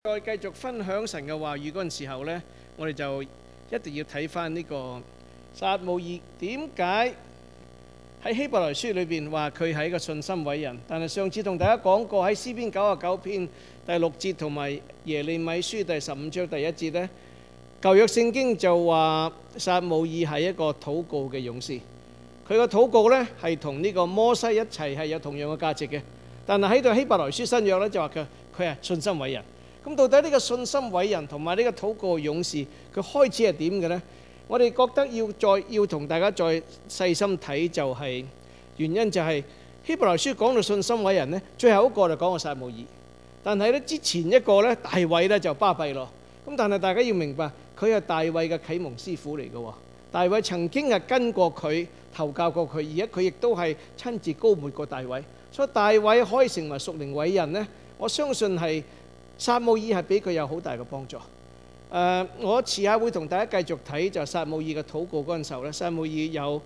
再繼續分享神嘅話語嗰陣時候呢，我哋就一定要睇翻呢個撒母耳點解喺希伯來書裏邊話佢係一個信心偉人。但係上次同大家講過喺詩篇99篇第6節同埋耶利米書第15章第1節呢，舊約聖經就話撒母耳係一個禱告嘅勇士。佢個禱告呢係同呢個摩西一齊係有同樣嘅價值嘅。但係喺度希伯來書新約呢，就話佢係信心偉人。咁到底呢個信心偉人同埋呢個禱告勇士，佢開始係點嘅呢？我哋覺得要同大家再細心睇，就係原因就係希伯來書講到信心偉人呢，最後一個就講個撒母耳。但係呢之前一個呢，大衛呢就巴閉咯。咁但係大家要明白，佢係大衛嘅啟蒙師傅嚟嘅喎。大衛曾經係跟過佢，投教過佢，而家佢亦都係親自膏抹過大衛。所以大衛可以成為屬靈偉人呢，我相信係撒母耳係俾佢有好大嘅幫助。我遲下會同大家繼續睇就撒母耳嘅禱告嗰陣時候咧，撒母耳有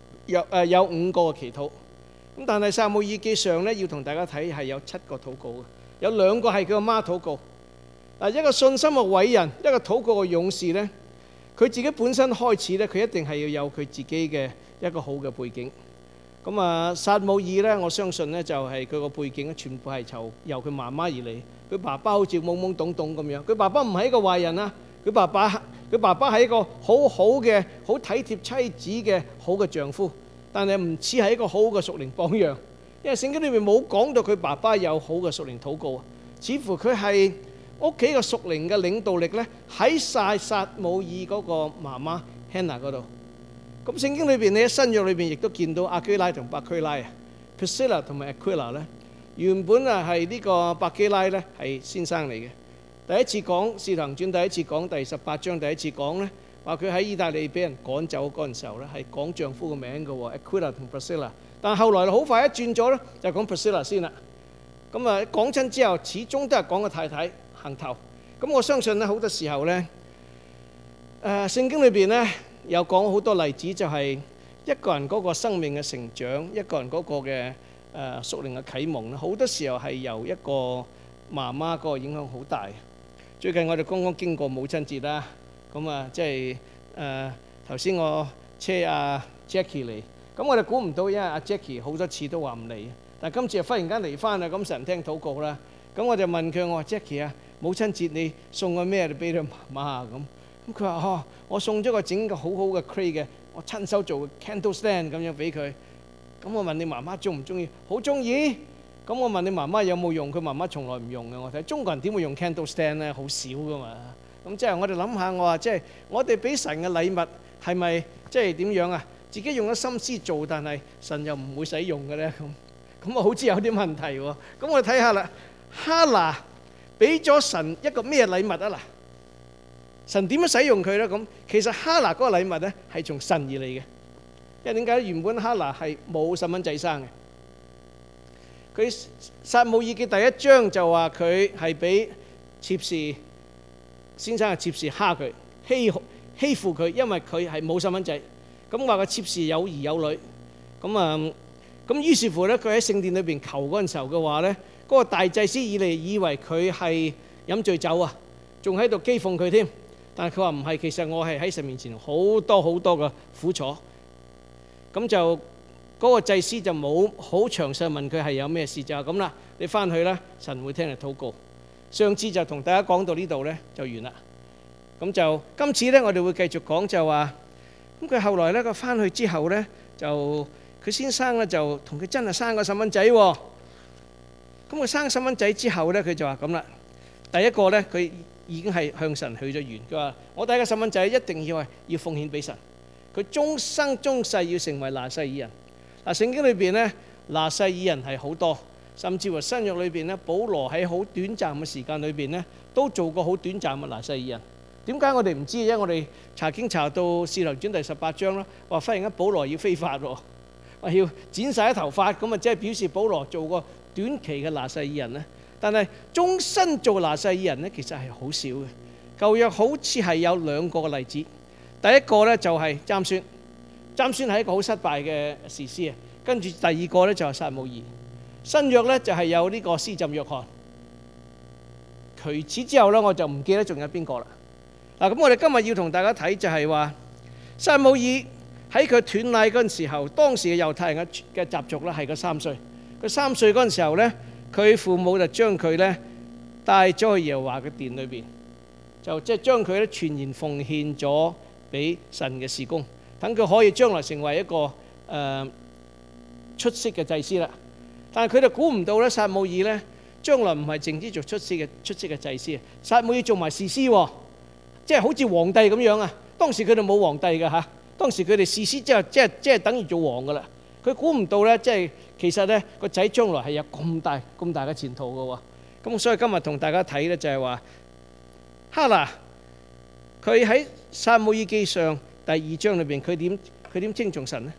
5個嘅祈禱。咁但係撒母耳記上咧要同大家睇係有7個禱告嘅，有2個係佢阿媽禱告。一個信心嘅偉人，一個禱告嘅勇士咧，佢自己本身開始咧，佢一定係要有佢自己嘅一個好嘅背景。咁撒母耳咧，我相信咧就係佢個背景咧，全部係由佢媽媽而嚟。佢爸爸好似懵懵懂懂咁樣，佢爸爸唔係一個壞人啊，佢爸爸係一個好好嘅、好體貼妻子嘅好嘅丈夫，但係唔似係一個好嘅屬靈榜樣，因為聖經裏面冇講到佢爸爸有好嘅屬靈禱告，似乎佢係屋企嘅屬靈嘅領導力咧喺晒撒母耳嗰個媽媽 Hannah 嗰度。咁聖經裏邊你喺新約裏邊亦都見到亞居拉同百基拉啊 Priscilla 同埋 Aquila 咧。原本係呢個百基拉咧係先生嚟嘅。第一次講《使徒行傳》，第一次講第18章，第一次講咧話佢喺意大利俾人趕走嗰陣時候咧係講丈夫嘅名嘅喎 Aquila 同 Priscilla。但係後來好快一轉咗咧，就講 Priscilla 先啦。咁講親之後，始終都係講個太太行頭。咁我相信咧好多時候咧，聖經裏邊咧有講好多例子，就係一個人嗰個生命嘅成長，一個人嗰個嘅屬靈嘅啟蒙咧，好多時候係由一個媽媽嗰個影響好大。最近我哋剛剛經過母親節啦，咁即係頭先我車阿 Jackie 嚟，咁我哋估唔到，因為阿 Jackie 好多次都話唔嚟，但係今次又忽然間嚟翻啦，咁神聽禱告啦，咁我就問佢，我話 Jackie 啊，母親節你送個咩俾你媽媽啊？咁佢話我送咗個整個好好嘅 crate 嘅，我親手做嘅 candle stand 咁樣俾佢。咁我問你媽媽中唔中意？好中意。咁我問你媽媽有冇用？佢媽媽從來唔用嘅。我睇中國人點會用 candle stand 咧？好少噶嘛。咁即係我哋諗下，我話即係我哋俾神嘅禮物係咪即係點樣啊？自己用咗心思做，但係神又唔會使用嘅咧。咁好似有啲問題喎。咁我哋睇下啦，哈拿俾咗神一個咩禮物啊？嗱，神點樣使用佢咧？咁其實哈拿嗰個禮物咧係從神而嚟嘅。因為點解？原本哈拿係冇細蚊仔生嘅。佢撒母耳記第1章就話佢係俾妾侍先生嘅妾侍蝦佢，欺負佢，因為佢係冇細蚊仔。咁話個妾侍有兒有女。咁於是乎咧，佢喺聖殿裏邊求嗰陣時候嘅話咧，嗰個大祭司以為佢係飲醉酒啊，仲喺度譏諷佢添。但係佢話唔係，其實我係喺神面前好多好多嘅苦楚。咁就嗰個祭司就冇好詳細問佢係有咩事，就係咁啦。你翻去啦，神會聽你禱告。上次就同大家講到呢度咧，就完啦。咁就今次咧，我哋會繼續講就話，咁佢後來咧，佢翻去之後咧，就佢先生咧就同佢真係生個細蚊仔喎。咁佢生細蚊仔之後咧，佢就話咁啦。第一個咧，佢已經係向神許咗願，佢話我第一個細蚊仔一定要奉獻俾神。佢終生終世要成為拿細耳人。嗱，聖經裏邊咧，拿細耳人係好多，甚至乎新約裏邊咧，保羅喺好短暫嘅時間裏邊咧，都做過好短暫嘅拿細耳人。點解我哋唔知？因為我哋查經查到《使徒行傳》第18章啦，話忽然間保羅要非法喎，話要剪晒啲頭髮，咁即係表示保羅做過短期嘅拿細耳人咧。但係終身做拿細耳人咧，其實係好少嘅。舊約好似係有2個嘅例子。第一個咧就係參孫，參孫係一個好失敗嘅士師啊。跟住第二個咧就係撒母耳。新約咧就係有呢個施浸約翰。 除此之後咧，我就唔記得仲有邊個啦。嗱，咁我哋今日要同大家睇就係話，撒母耳喺佢斷奶嗰陣時候，當時嘅猶太人嘅習俗咧係佢3歲。佢3歲嗰陣時候咧，佢父母就將佢咧帶咗去耶和華嘅殿裏邊，就即係將佢咧全然奉獻咗俾神嘅事工，等佢可以將來成為一個出色嘅祭司啦。但係佢哋估唔到咧，撒母耳咧將來唔係淨止做出色嘅祭司，撒母耳做埋士師喎，即係好似皇帝咁樣啊！當時佢哋冇皇帝嘅嚇，當時佢哋士師即係等於做王噶啦。佢估唔到咧，即係其實咧個仔將來係有咁大嘅前途嘅喎。咁所以今日同大家睇咧就係話，哈拿佢喺撒母耳記上第2章裏邊，佢點稱頌神呢？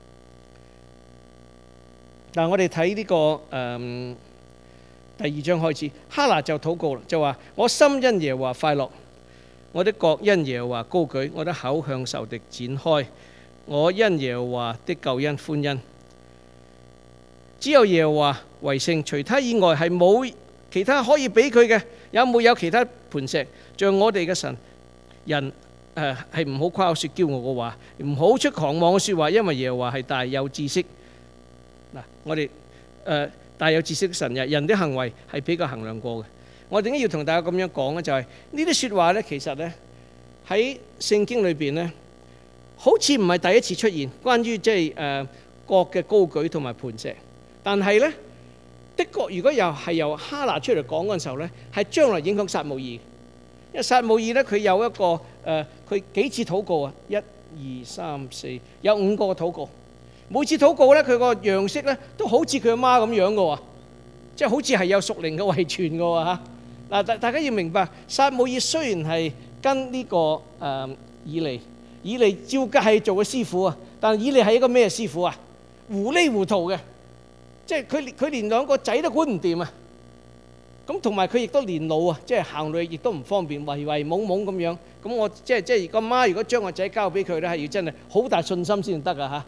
嗱，我哋睇呢個第2章開始，哈拿就禱告啦，就話：我心因耶和華快樂，我的國因耶和華高舉，我的口向仇敵展開，我因耶和華的救恩歡欣。只有耶和華為聖，除他以外係冇其他可以俾佢嘅，有冇有其他磐石？像我哋嘅神，人係唔好誇口說驕傲嘅話，唔好出狂妄嘅說話，因為耶和華係大有知識。嗱，我哋大有知識嘅神，人的行為係比較衡量過嘅。我點解要同大家咁樣講呢？就係呢啲說話呢，其實呢喺聖經裏邊呢，好似唔係第一次出現關於即係國嘅高舉同埋磐石。但係呢，的確如果又係由哈拿出嚟講嗰陣時候呢，係將來影響撒母耳。因為撒母耳呢，佢有一個佢幾次禱告啊，1、2、3、4，有5個禱告。每次禱告呢，佢個樣式呢都好似佢阿媽咁樣嘅喎，即係好似係有屬靈嘅遺傳嘅喎嚇。嗱，大家要明白，撒母耳雖然係跟呢個以利照計係做嘅師傅啊，但係以利係一個咩師傅啊？糊裡糊塗嘅，即係佢連2個仔都管唔掂啊！咁同埋佢亦都年老啊，即係行路亦都唔方便，唯懵懵咁樣。咁我即係個媽如果將個仔交俾佢咧，係要真係好大信心先得啊嚇！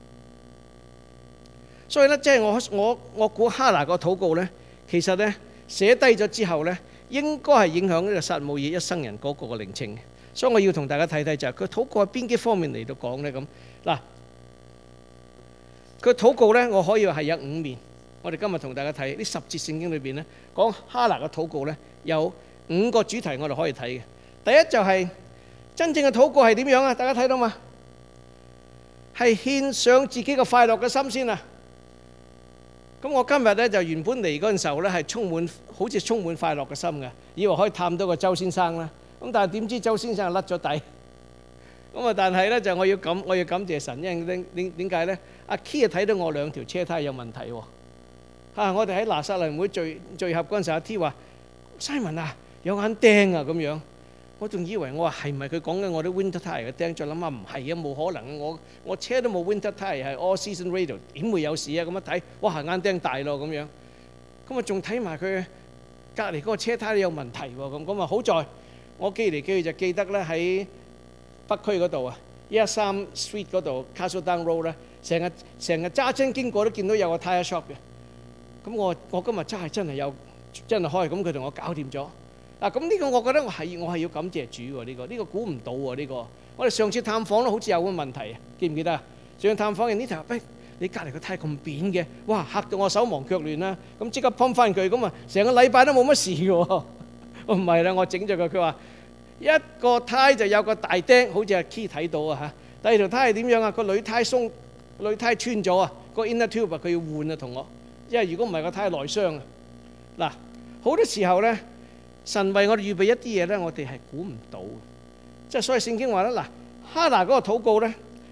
所以咧，即係我估哈拿個禱告咧，其實咧寫低咗之後咧，應該係影響呢個撒母耳一生人嗰個嘅靈情嘅。所以我要同大家睇睇就係佢禱告喺邊幾方面嚟到講咧咁。嗱，佢禱告咧，我可以話係有5面。我哋今日同大家睇呢10節聖經裏邊咧，講哈拿嘅禱告咧，有5個主題我哋可以睇嘅。第一就係真正嘅禱告係點樣啊？大家睇到嘛？係獻上自己嘅快樂嘅心先啊！咁我今日咧就原本嚟嗰陣時候咧係好似充滿快樂嘅心嘅，以為可以探到個周先生啦。咁但係點知周先生甩咗底。咁啊，但係咧就我要感謝神，因為點解咧？阿 Key 睇到我2條車胎有問題喎。我哋喺拿撒勒會聚合嗰陣時，阿 T 話 Simon 啊，有眼釘啊咁樣。我仲以為我話係咪佢講緊我啲 winter tire 嘅釘？再諗下唔係啊，冇可能，我車都冇 winter tire，係 all season radio， 點會有事啊？咁一睇，哇，眼釘大咯咁樣。咁啊仲睇埋佢隔離嗰個車胎有問題喎。咁啊好在我記嚟記去就記得咧喺北區嗰度啊，113 Street 嗰度 Castle Down Road 咧，成日揸車經過都見到有個 tire shop 嘅。咁我今日真係開，咁佢同我搞掂咗。嗱，咁呢個我覺得我係要感謝主喎。呢個估唔到喎。呢個我哋上次探訪都好似有個問題啊，記唔記得啊？上次探訪嘅呢頭，你隔離個胎咁扁嘅，哇，嚇到我手忙腳亂啦。咁即刻泵翻佢，咁啊成個禮拜都冇乜事嘅喎。唔係啦，我整咗佢話一個胎就有個大釘，好似阿 Key 睇到啊嚇。第2條胎係點樣啊？個鋁胎穿咗啊，個 inner tube 佢要換啊同我，因為如果唔係個胎內傷啊。嗱，好多時候咧。神為我哋預備一啲嘢咧，我哋係估唔到嘅，即係所以聖經話咧，嗱，哈拿嗰個禱告咧，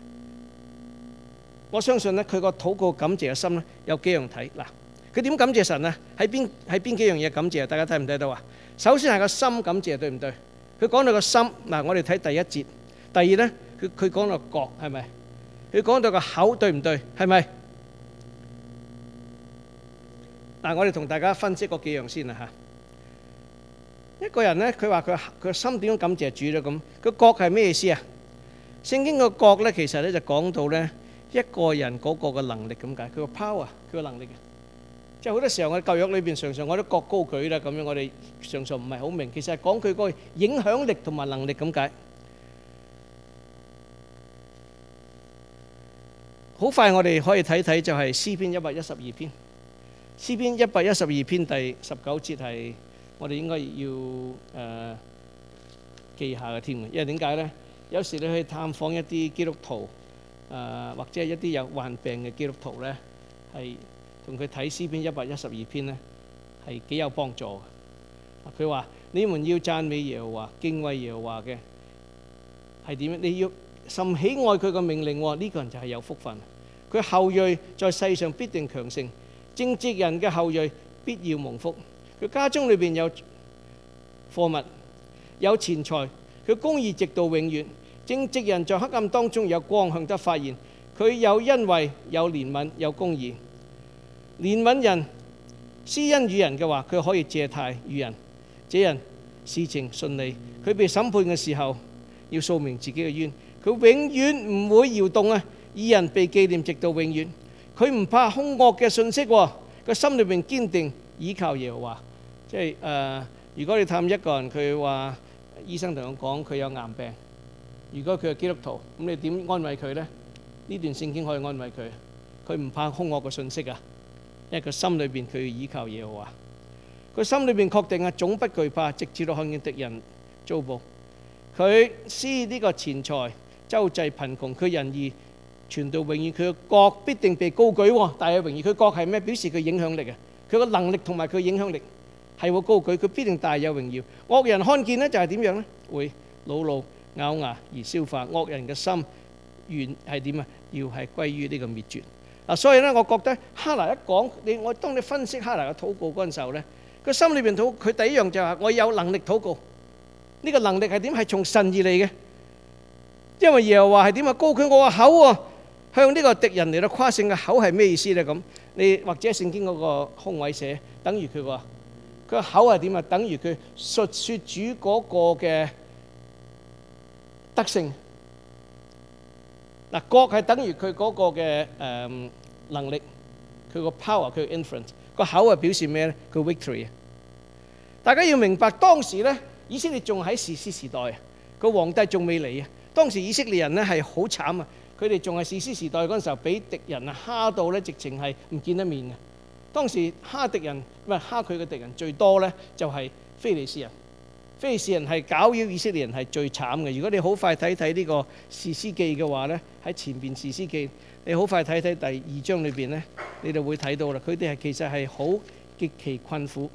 我相信咧佢個禱告感謝嘅心咧有幾樣睇。嗱，佢點感謝神啊？喺邊幾樣嘢感謝啊？大家睇唔睇到啊？首先係個心感謝，對唔對？佢講到個心，嗱，我哋睇第1節。第2咧，佢講到角係咪？佢講到個口，對唔對？係咪？嗱，我哋同大家分析嗰幾樣先啦嚇。一個人咧，佢話佢心點樣感謝主咧？咁個角係咩意思啊？聖經個角咧，其實咧就講到咧一個人嗰個嘅能力咁解，佢個 power，佢個能力嘅， 即係好多時候我哋舊約裏邊常常我都各高舉啦，咁樣我哋常常唔係好明，其實係講佢個影響力同埋能力咁解。好快我哋可以睇睇就係詩篇112篇，詩篇112篇第19節係我哋應該要記下嘅添嘅，因為點解呢？有時你去探訪一啲基督徒，或者係一啲有患病嘅基督徒呢，係同佢睇詩篇112篇呢，係幾有幫助嘅。佢話：你們要讚美耶和華，敬畏耶和華嘅係點樣？你要甚喜愛佢嘅命令喎，呢個人就係有福分。佢後裔在世上必定強盛，正直人嘅後裔必要蒙福。佢家中裏邊有貨物，有錢財，佢公義直到永遠。正直人在黑暗當中有光向得發現，佢有恩惠，有憐憫，有公義。憐憫人施恩與人嘅話，佢可以借貸與人，這人事情順利。佢被審判嘅時候要訴明自己嘅冤，佢永遠唔會搖動啊！義人被紀念直到永遠。佢唔怕兇惡嘅信息，佢心裏邊堅定倚靠耶和華。即係如果你探一個人，佢話醫生同佢講佢有癌病，如果佢係基督徒，咁你點安慰佢呢？呢段聖經可以安慰佢，佢唔怕兇惡嘅信息啊，因為佢心裏邊佢倚靠耶和華。佢心裏邊確定啊，總不懼怕，直至到看見敵人遭報。佢施呢個錢財，周濟貧窮，佢仁義傳到永遠，佢嘅國必定被高舉。大有榮耀，佢國係咩？表示佢影響力啊，佢個能力同埋佢影響力係會高舉，佢必定大有榮耀。惡人看見呢，就係點樣呢？會惱怒咬牙而消化。惡人嘅心願係點啊？要係歸於呢個滅絕嗱。所以呢，我覺得哈拿一講當你分析哈拿嘅禱告嗰陣時候呢，佢心裏邊佢第一樣就係我有能力禱告。呢個能力係點？係從神而嚟嘅，因為耶和華係點啊？高舉我個口喎，向呢個敵人嚟到誇勝嘅口係咩意思呢？咁你或者聖經嗰個空位寫，等於佢個口係點啊？等於佢述説主嗰個嘅德性。嗱，國係等於佢嗰個嘅能力，佢個 power，佢 influence。個口係表示咩呢？佢 victory。大家要明白當時呢，以色列仲喺士師時代，個皇帝仲未嚟啊！當時以色列人呢係好慘啊！佢哋仲係士師時代嗰陣時候，俾敵人啊蝦到呢，直情係唔見得面嘅。當時蝦敵人唔係蝦佢嘅敵人最多呢，就係非利士人。非利士人係攪擾以色列人係最慘嘅。如果你好快睇睇呢個士師記嘅話呢，喺前邊士師記，你好快睇睇第2章裏邊呢，你就會睇到啦。佢哋係其實係好極其困苦。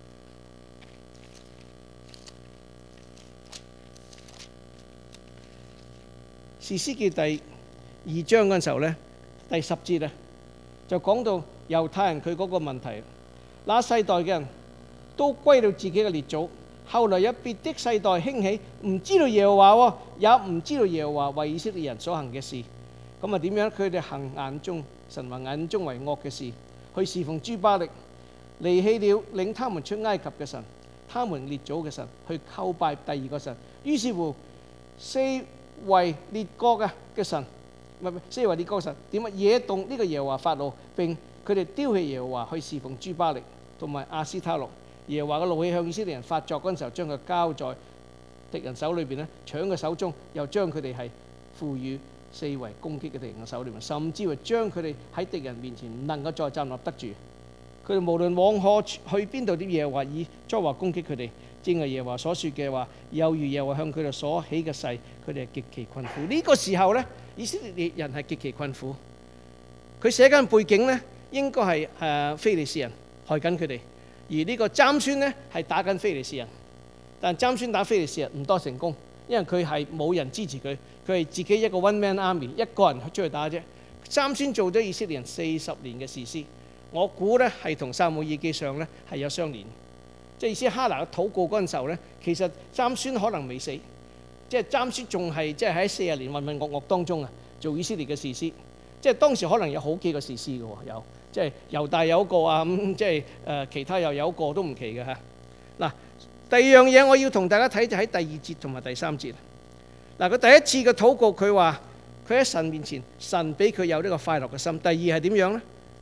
士師記第2章嗰陣時候呢，第10節啊，就講到猶太人佢嗰個問題。那世代嘅人都歸到自己嘅列祖，後來有別的世代興起，唔知道耶和華喎，也唔知道耶和華為以色列人所行嘅事。咁啊點樣？佢哋行神話眼中為惡嘅事，去侍奉諸巴力，離棄了領他們出埃及嘅神，他們列祖嘅神，去叩拜第二個神。於是乎四圍列國嘅神，唔係四圍列國嘅神點啊？惹動呢個耶和華發怒，並佢哋丟棄耶和華，去侍奉諸巴力同埋亞斯他錄。耶和華嘅怒氣向以色列人發作嗰陣時候，將佢交在敵人手裏邊咧，搶佢手中，又將佢哋係賦予四圍攻擊嘅敵人嘅手裏面，甚至會將佢哋喺敵人面前唔能夠再站立得住。佢哋無論往何去邊度，啲耶和華以災禍攻擊佢哋，正係耶和華所說嘅話，又如耶和華向佢哋所起嘅誓，佢哋係極其困苦。呢個時候咧，以色列人係極其困苦。佢寫緊背景咧，應該係非利士人害緊佢哋。而呢個參孫呢係打緊非利士人，但參孫打非利士人唔多成功，因為佢係冇人支持佢，佢係自己一個 one man army， 一個人出去打啫。參孫做咗以色列人40年嘅士師，我估呢係同撒母耳記上呢係有相連，即係意思哈拿嘅禱告嗰陣時候呢，其實參孫可能未死，即係參孫仲係即係喺40年混混噩噩當中啊，做以色列嘅士師，即係當時可能有好幾個士師嘅喎，有。即係猶大有一個啊，即係其他又有一個都唔奇嘅嚇。嗱，第二樣嘢我要同大家睇就喺第2節同埋第3節。嗱，佢第一次嘅禱告，佢話佢喺神面前，神俾佢有呢個快樂嘅心。第二係點樣呢？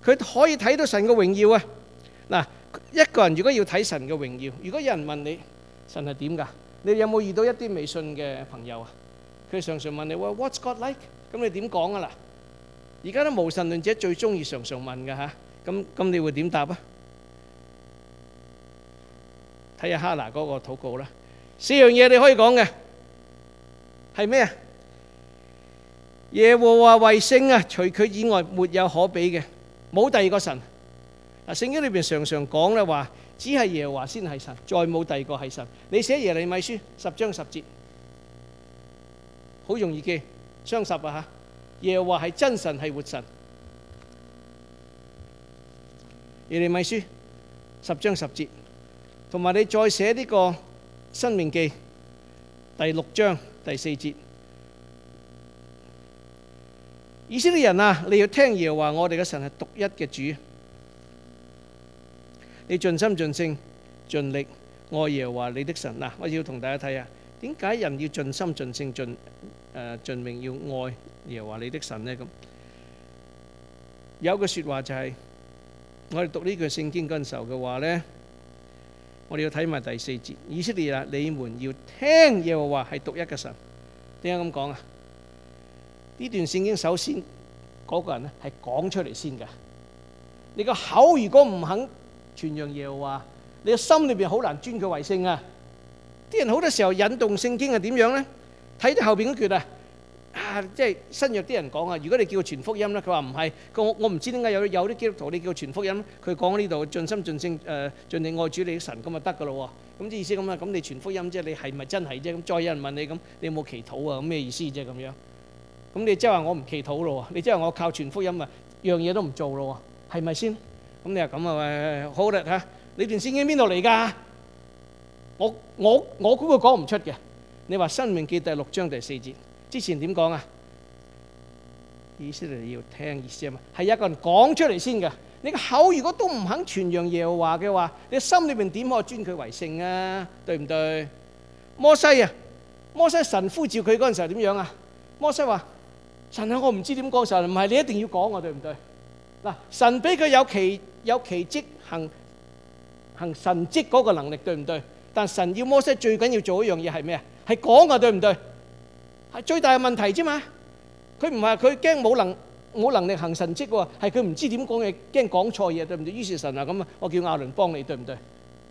佢可以睇到神嘅榮耀啊！嗱，一個人如果要睇神嘅榮耀，如果有人問你神係點㗎？你有冇遇到一啲未信嘅朋友啊？佢常常問你話 What's God like？ 咁你點講啊？嗱，而家啲無神論者最中意常常問㗎嚇，咁你會點答啊？睇下哈拿嗰個禱告啦，四樣嘢你可以講嘅係咩啊？耶和華為聖啊，除佢以外沒有可比嘅，冇第二個神。嗱，聖經裏邊常常講咧話，只係耶和華先係神，再冇第二個係神。你寫耶利米書10章10節，好容易記，雙十啊嚇。耶和華係真神，係活神。耶利米書10章10節，同埋你再寫呢個申命記第6章第4節。以色列人啊，你要聽耶和華我哋嘅神係獨一嘅主，你盡心盡性盡力愛耶和華你的神。嗱，我要同大家睇下點解人要盡心盡性盡命要愛耶和華你的神呢？咁有句説話就係，我哋讀呢句聖經嗰陣時候嘅話呢，我哋要睇埋第4節。以色列啊，你們要聽耶和華係獨一嘅神。點解咁講啊？呢段聖經首先嗰個人咧係講出嚟先㗎。你個口如果唔肯傳揚耶和華，你個心裏邊好難尊佢為聖啊！啲人好多時候引動聖經係點樣咧？睇到後邊嗰句啊，即係新約啲人講啊，如果你叫佢傳福音咧，佢話唔係，我唔知點解有啲基督徒你叫佢傳福音，佢講呢度盡心盡性盡力愛主你嘅神咁就得㗎咯喎。咁啲意思咁啊，咁你傳福音即係你係咪真係啫？咁再有人問你咁，你有冇祈禱啊？咁咩意思啫？咁樣。咁你即係話我唔祈禱咯喎，你即係話我靠傳福音啊，樣嘢都唔做咯喎，係咪先？咁你話咁啊，好啦嚇，你段聖經邊度嚟㗎？我估佢講唔出嘅。你話申命記第6章第4節之前點講啊？以色列要聽意思啊嘛，係一個人講出嚟先㗎。你個口如果都唔肯傳揚耶和華嘅話，你心裏邊點可以尊佢為聖啊？對唔對？摩西神呼召佢嗰陣時候點樣啊？摩西話：神啊，我唔知點講，神唔係你一定要講啊，對唔對？嗱，神俾佢有奇蹟行神蹟嗰個能力，對唔對？但神要摩西最緊要做一樣嘢係咩啊？係講啊，對唔對？係最大嘅問題啫嘛。佢唔係佢驚冇能力行神蹟喎，係佢唔知點講嘢，驚講錯嘢，對唔對？於是神啊咁啊，我叫亞倫幫你，對唔對？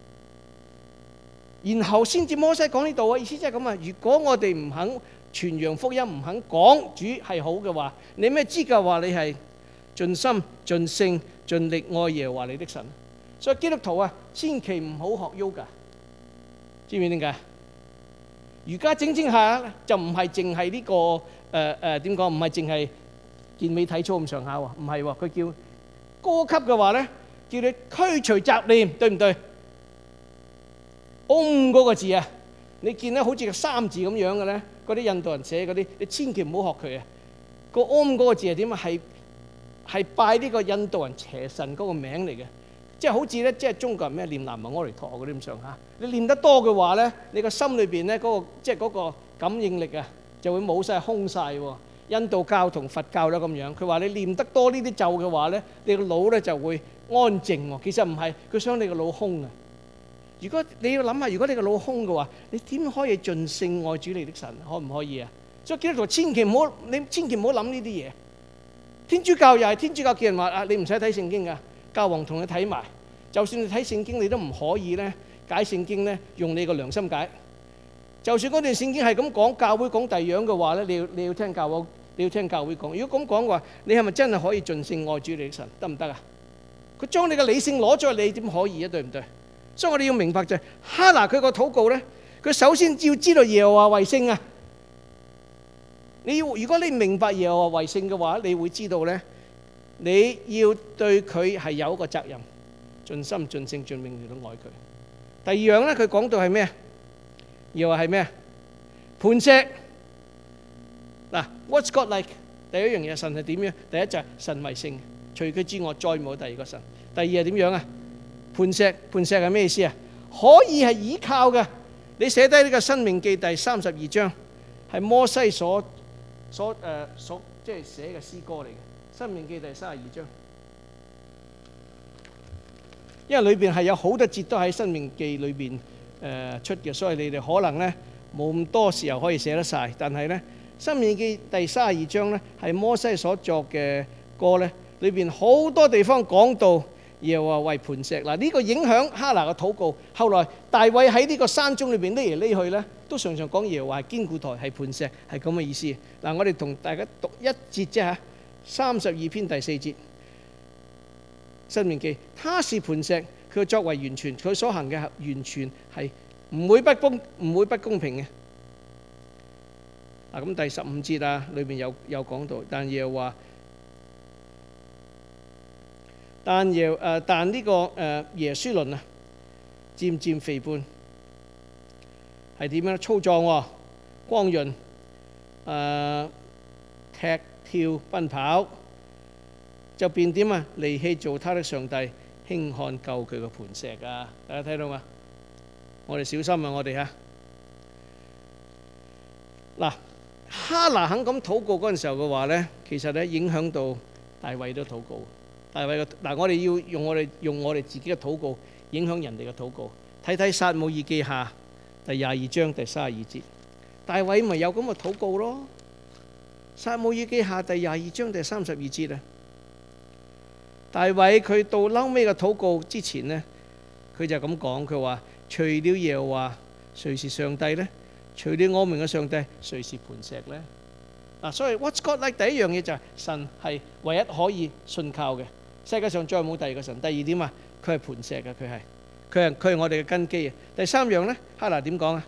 然後先至摩西講呢度啊，意思即係咁啊。如果我哋唔肯傳揚福音，唔肯講主係好嘅話，你咩資格話你係盡心盡性盡力愛耶和華你的神？所以基督徒啊，千祈唔好學 yoga，知唔知點解？瑜伽整下就唔係淨係呢個點講？唔係淨係健美體操咁上下喎，唔係喎，佢叫高級嘅話咧，叫你驅除雜念，對唔對？Om 嗰個字啊，你見咧好似個3字咁樣嘅咧，嗰啲印度人寫嗰啲，你千祈唔好學佢啊！個 Om 嗰個字係點啊？係拜呢個印度人邪神嗰個名嚟嘅，即係好似咧，即係中國人咩念南無阿彌陀嗰啲咁上下。你念得多嘅話咧，你個心裏邊咧嗰個即係嗰個感應力啊，就會冇晒空晒喎。印度教同佛教都咁樣，佢話你念得多呢啲咒嘅話咧，你個腦咧就會安靜喎。其實唔係，佢想你個腦空啊。如果你要諗下，如果你個腦空嘅話，你點可以盡性愛主你的神？可唔可以啊？所以基督徒千祈唔好，你千祈唔好諗呢啲嘢。天主教又係天主教叫人話啊，你唔使睇聖經噶，教皇同你睇埋。就算你睇聖經，你都唔可以咧解聖經咧，用你個良心解。就算嗰段聖經係咁講，教會講第二樣嘅話咧，你要聽教會，你要聽教會講。如果咁講嘅話，你係咪真係可以盡性愛主你的神？得唔得啊？佢將你嘅理性攞咗，你點可以啊？對唔對？所以我哋要明白就係哈拿佢個禱告咧，佢首先要知道耶和華為聖啊！如果你明白耶和華為聖嘅話，你會知道咧，你要對佢係有一個責任，盡心盡性盡命嚟到愛佢。第二樣咧，佢講到係咩？耶和華係咩？磐石。嗱 ，What's God like？ 第一樣嘢，神係點樣？第一就係神為聖，除佢之外再冇第二個神。第二係點樣啊？磐石係咩意思啊？可以係倚靠嘅。你寫低呢個《申命記》第32章，係摩西所即係寫嘅詩歌嚟嘅，《申命記》第32章。 因為裏邊係有好多節都喺《申命記》裏邊出嘅，所以你哋可能咧冇咁多時候可以寫得晒。但係咧，《申命記》第32章咧係摩西所作嘅歌咧，裏邊好多地方講到耶和華為磐石。嗱，呢個影響哈拿嘅禱告。後來大衛喺呢個山中裏邊匿嚟匿去咧，都常常講耶和華係堅固台，係磐石，係咁嘅意思。嗱，我哋同大家讀一節啫嚇，32篇第4節，《申命記》，他是磐石，佢作為完全，佢所行嘅完全係唔會不公平嘅。嗱，咁第15節啊，裏邊有講到，但耶和華。但呢個耶書崙啊，漸漸肥胖，係點樣？粗壯、光潤，踢跳奔跑，就變點啊？離棄做他的上帝，輕看救佢嘅磐石啊！大家睇到嘛？我哋小心啊！我哋嚇嗱，哈拿肯咁禱告嗰陣時候嘅話咧，其實咧影響到大衛都禱告。大衛嘅嗱，我哋要用我哋自己嘅禱告影響人哋嘅禱告。睇睇撒母耳記下第22章第32節，大衛咪有咁嘅禱告咯。撒母耳記下第22章第32節啊，大衛佢到嬲尾嘅禱告之前呢，佢就咁講，佢話：除了耶和華，誰是上帝呢？除了我們嘅上帝，誰是磐石呢？嗱，所以 What's God like？第一樣嘢就係神係唯一可以信靠嘅。世界上再冇第二個神。第二點啊，佢係磐石嘅，佢係我哋嘅根基啊。第三樣咧，哈拿點講啊？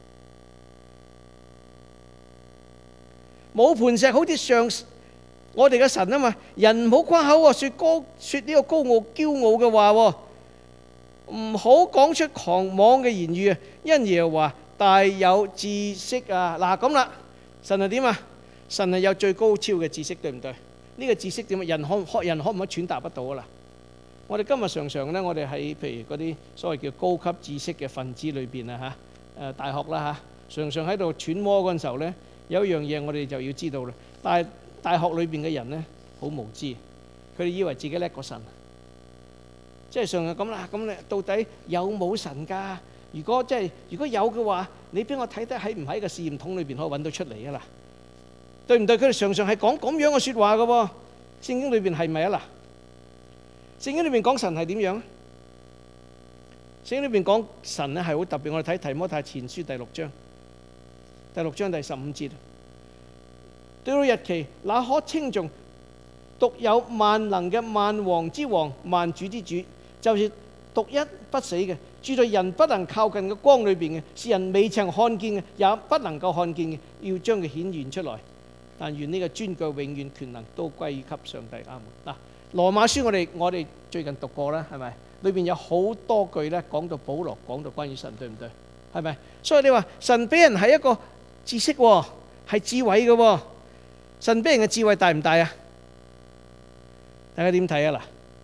冇磐石好似上我哋嘅神啊嘛。人唔好誇口喎，説呢個高傲驕傲嘅話喎，唔好講出狂妄嘅言語啊。因耶和華大有知識啊。嗱咁啦，神係點啊？神係有最高超嘅知識，對唔對？呢個知識點啊？人可唔可以傳達不到啊？嗱，我哋今日常常咧，我哋喺譬如嗰啲所謂叫高級知識嘅分子裏邊啊嚇，大學啦嚇，常常喺度揣摩嗰陣時候咧，有一樣嘢我哋就要知道啦。但係大學裏邊嘅人咧，好無知，佢哋以為自己叻過神，即係常常咁啦。咁你到底有冇神㗎？如果有嘅話，你俾我睇睇喺唔喺個試驗筒裏邊可以揾到出嚟啊？嗱，對唔對？佢哋常常係講咁樣嘅説話嘅喎。聖經裏邊係咪啊？嗱，聖經裏邊講神係點樣？聖經裏邊講神咧係好特別。我哋睇提摩太前書第6章第15節。到了日期，那可稱頌獨有萬能嘅萬王之王、萬主之主，就是獨一不死嘅，住在人不能靠近嘅光裏邊嘅，是人未曾看見嘅，也不能夠看見嘅，要將佢顯現出來。但願呢個尊貴、永遠、權能都歸給上帝。阿門。嗱，羅馬書我哋最近讀過啦，係咪？裏邊有好多句咧講到保羅講到關於神，對唔對？係咪？所以你話神俾人係一個知識喎，係智慧嘅喎。神俾人嘅智慧大唔大啊？大家點睇啊？嗱，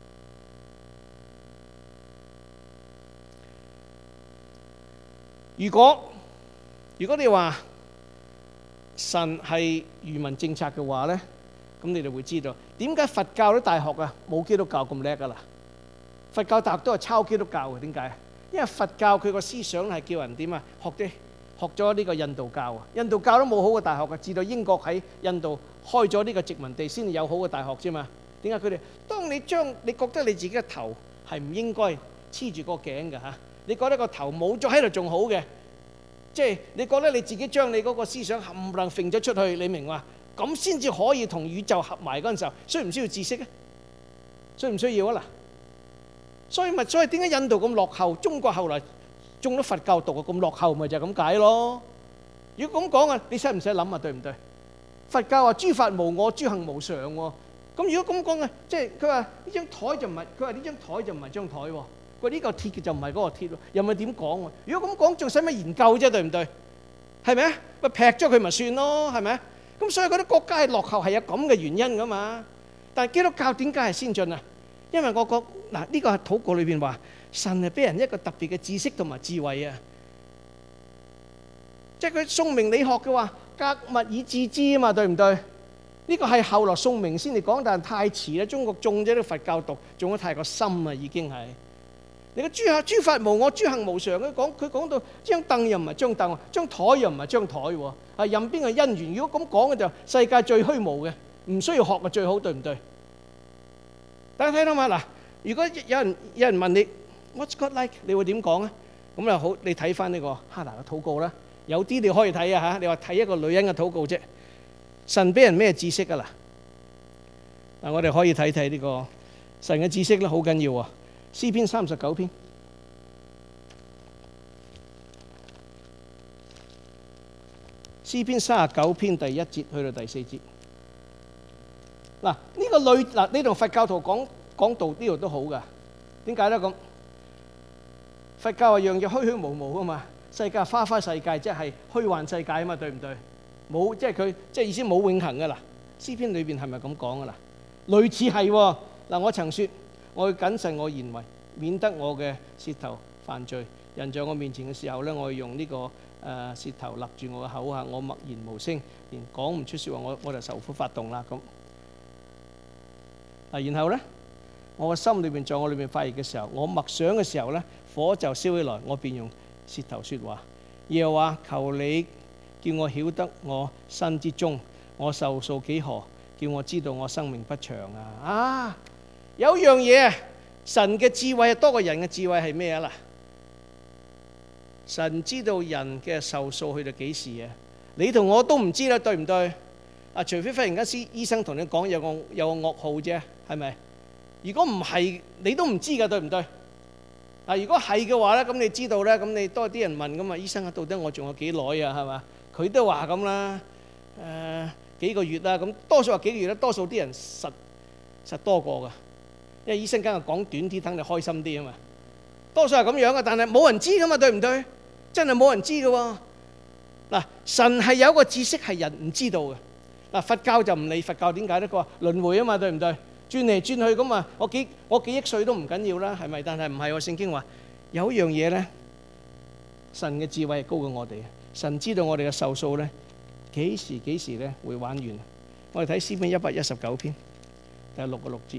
如果你話神係愚民政策嘅話咧，咁你哋會知道點解佛教啲大學啊冇基督教咁叻噶啦？佛教大學都係抄基督教嘅，點解？因為佛教佢個思想係叫人點啊？學咗呢個印度教啊！印度教都冇好嘅大學嘅，至到英國喺印度開咗呢個殖民地先有好嘅大學啫嘛。點解佢哋？當你覺得你自己嘅頭係唔應該黐住個頸嘅嚇，你覺得個頭冇咗喺度仲好嘅，即係你覺得你自己將你嗰個思想冚唪唥揈咗出去，你明話？咁先至可以同宇宙合埋嗰陣時候，需唔需要知識啊？需唔需要啊？嗱，所以點解印度咁落後？中國後來中咗佛教毒啊，咁落後咪就係咁解咯。如果咁講啊，你使唔使諗啊？對唔對？佛教話諸法無我，諸行無常喎。咁如果咁講啊，即係佢話呢張台就唔係，佢話呢張台就唔係張台喎。佢話呢個鐵嘅就唔係嗰個鐵喎。又咪點講喎？如果咁講，仲使乜研究啫？對唔對？係咪啊？咪劈咗佢咪算咯？係咪啊？咁所以嗰啲國家係落後係有咁嘅原因噶嘛。但係基督教點解係先進啊？因為我覺嗱呢個係禱告裏邊話神係俾人一個特別嘅知識同埋智慧啊。即係佢宋明理學嘅話，格物以致知啊嘛，對唔對？呢個係後來宋明先嚟講，但係太遲啦。中國中咗啲佛教毒，中得太過深啊，已經係。 你個諸法無我，諸行無常。佢講到張凳又唔係張凳，張台又唔係張台喎。任邊個因緣？如果咁講嘅就世界最虛無嘅，唔需要學嘅最好，對唔對？大家睇到嘛？嗱，如果有人問你 What's God like？ 你會點講啊？咁又好，你睇翻呢個哈拿嘅禱告啦。有啲你可以睇啊嚇。你話睇一個女人嘅禱告啫。神俾人咩知識啊？嗱，我哋可以睇睇呢個神嘅知識咧，好緊要啊。詩篇39篇，詩篇39篇第1節去到第4節。嗱，呢個女呢度佛教徒講道呢度都好噶。點解咧？咁佛教話樣嘢虛虛無無啊嘛，世界花花世界即係虛幻世界啊嘛，對唔對？冇即係佢即係意思冇永恆噶啦。詩篇裏邊係咪咁講噶啦？類似係喎。嗱，我曾説我要謹慎我言為，免得我嘅舌頭犯罪。人在我面前嘅時候咧，我要用呢個舌頭勒住我嘅口啊，我默然無聲，連講唔出説話，我就受苦發動啦咁。然後咧，我嘅心裏邊在我裏邊發熱嘅時候，我默想嘅時候咧，火就燒起來，我便用舌頭説話。耶和華，求你叫我曉得我身之終，我壽數幾何，叫我知道我生命不長啊！有樣嘢，神嘅智慧多過人嘅智慧係咩啊？嗱，神知道人嘅壽數去到幾時啊？你同我都唔知啦，對唔對？除非忽然間醫生同你講有個噩耗啫，係咪？如果唔係，你都唔知㗎，對唔對？如果係嘅話咧，咁你知道咧，咁你多啲人問㗎嘛，醫生啊，到底我仲有幾耐啊？係嘛？佢都話咁啦，幾個月啦，咁多數話幾個月咧，多數啲人實多過㗎，因為醫生梗係講短啲，等你開心啲啊嘛。多數係咁樣嘅，但係冇人知㗎嘛，對唔對？真係冇人知㗎喎。嗱，神係有一個知識係人唔知道嘅。佛教就唔理，佛教點解咧？佢話輪迴啊嘛，對唔對？轉嚟轉去咁啊，我幾億歲都唔緊要啦，係咪？但係唔係喎，聖經話有一樣嘢咧，神嘅智慧係高過我哋。神知道我哋嘅壽數咧，幾時咧會玩完。我哋睇詩篇119篇第6個6節，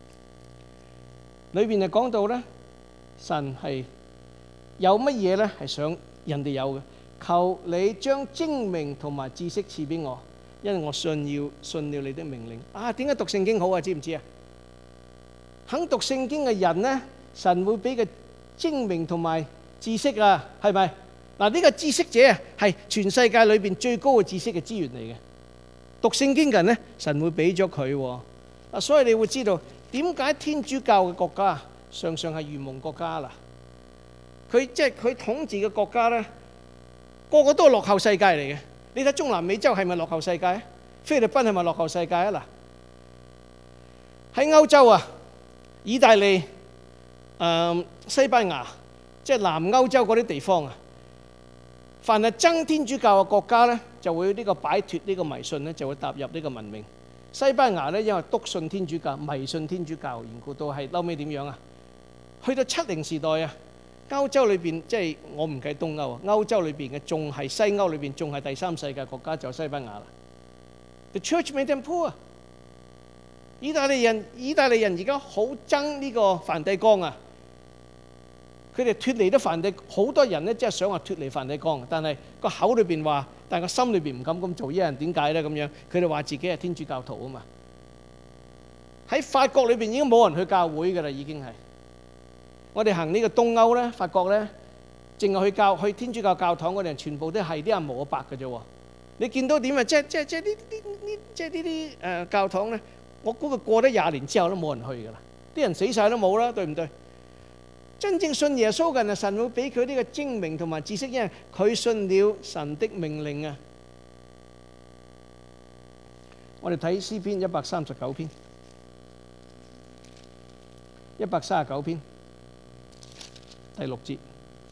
裏邊就講到咧，神係有乜嘢咧係想人哋有嘅，求你將精明同埋知識賜俾我。因為我信了你的命令。點解讀聖經好啊？知唔知啊？肯讀聖經嘅人呢，神會俾佢精明同埋知識啊，係咪？呢個知識者係全世界裏邊最高嘅知識嘅資源嚟嘅。讀聖經嘅人呢，神會俾咗佢。所以你會知道點解天主教嘅國家常常係愚蒙國家啦。佢統治嘅國家呢，個個都係落後世界嚟嘅。你睇中南美洲係咪落後世界？菲律賓係咪落後世界啊？喺歐洲啊，意大利、西班牙，即係南歐洲嗰啲地方啊，凡係憎天主教嘅國家咧，就會呢個擺脫呢個迷信咧，就會踏入呢個文明。西班牙咧，因為篤信天主教、迷信天主教，緣故到係後尾點樣啊？去到70時代啊！歐洲裏邊即係我唔計東歐啊，歐洲裏邊嘅仲係西歐裏邊仲係第三世界國家就西班牙啦。The Church made them poor。意大利人而家好憎呢個梵蒂岡啊！佢哋脫離咗梵蒂，好多人咧即係想話脫離梵蒂岡，但係個口裏邊話，但係個心裏邊唔敢咁做。因為點解咧？咁樣佢哋話自己係天主教徒啊嘛。喺法國裏邊已經冇人去教會㗎啦，已經係。我哋行呢個東歐咧，法國咧，淨係去天主教教堂嗰啲人，全部都係啲阿毛阿伯嘅啫喎。你見到點啊？即係呢啲教堂咧，我估佢過咗20年之後都冇人去噶啦，啲人死晒都冇啦，對唔對？真正信耶穌嘅人，神會俾佢呢個精明同埋知識，因為佢信了神的命令啊。我哋睇詩篇139篇，139篇。第6節，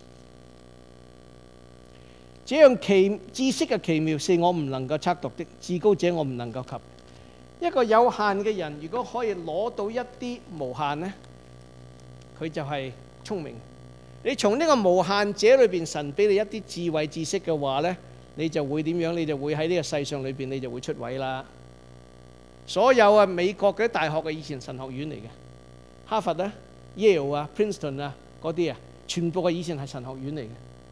這樣知識嘅奇妙是我唔能夠測度的，至高者我唔能夠及。一個有限嘅人，如果可以攞到一啲無限呢，佢就係聰明。你從呢個無限者裏邊，神俾你一啲智慧知識嘅話呢，你就會點樣？你就會喺呢個世上裏邊，你就會出位啦。所有美國嗰啲大學嘅以前神學院嚟嘅，哈佛啊、Yale 啊、Princeton 啊。嗰嗰啲啊，全部嘅以前係神學院嚟嘅。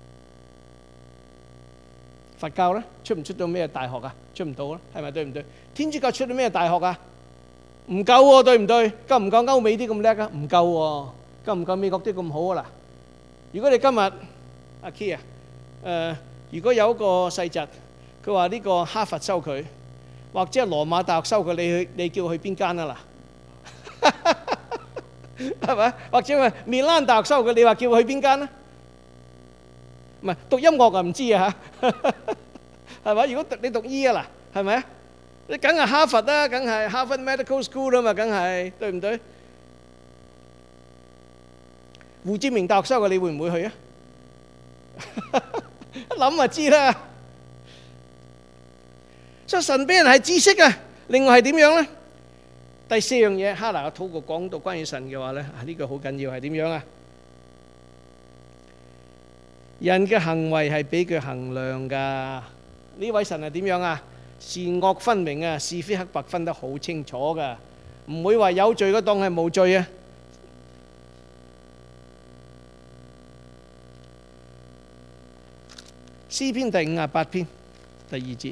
佛教咧出唔出到咩大學啊？出唔到啦，係咪？對唔對？天主教出到咩大學啊？唔夠喎，對唔對？夠唔夠歐美啲咁叻啊？唔夠喎，夠唔夠美國啲咁好啊？嗱，如果你今日阿 Key 啊，如果有一個細侄，佢話呢個哈佛收佢，或者係羅馬大學收佢，你叫佢去邊間啊？嗱，係咪？或者係米蘭大學收佢，你話叫佢去邊間啊？唔係讀音樂啊，唔知啊嚇，係咪？如果你讀醫啊嗱，係咪啊？你梗係哈佛啦，梗係哈佛 Medical School 啦嘛，梗係，對唔對？胡志明大學收嘅，你會唔會去啊？一諗就知啦。所以神俾人係知識啊，另外係點樣咧？第四樣嘢，哈拿嘅禱告講到關於神嘅話咧，呢個好緊要係點樣啊？人嘅行為係俾佢衡量噶。呢位神係點樣啊？善惡分明啊，是非黑白分得好清楚噶，唔會話有罪嘅當係無罪啊。詩篇第58篇第2節，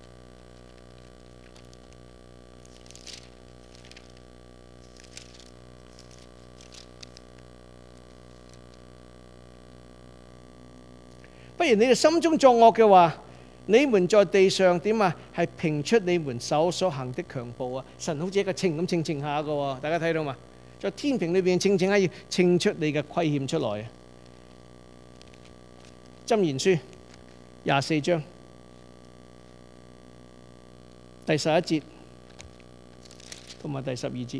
不然你哋心中作惡嘅話，你們在地上點啊？係評出你們手所行的強暴啊！神好似一個稱咁稱下嘅喎，大家睇到嘛？在天平裏邊稱下，要稱出你嘅虧欠出來啊！箴言書24章第11節同埋第12節。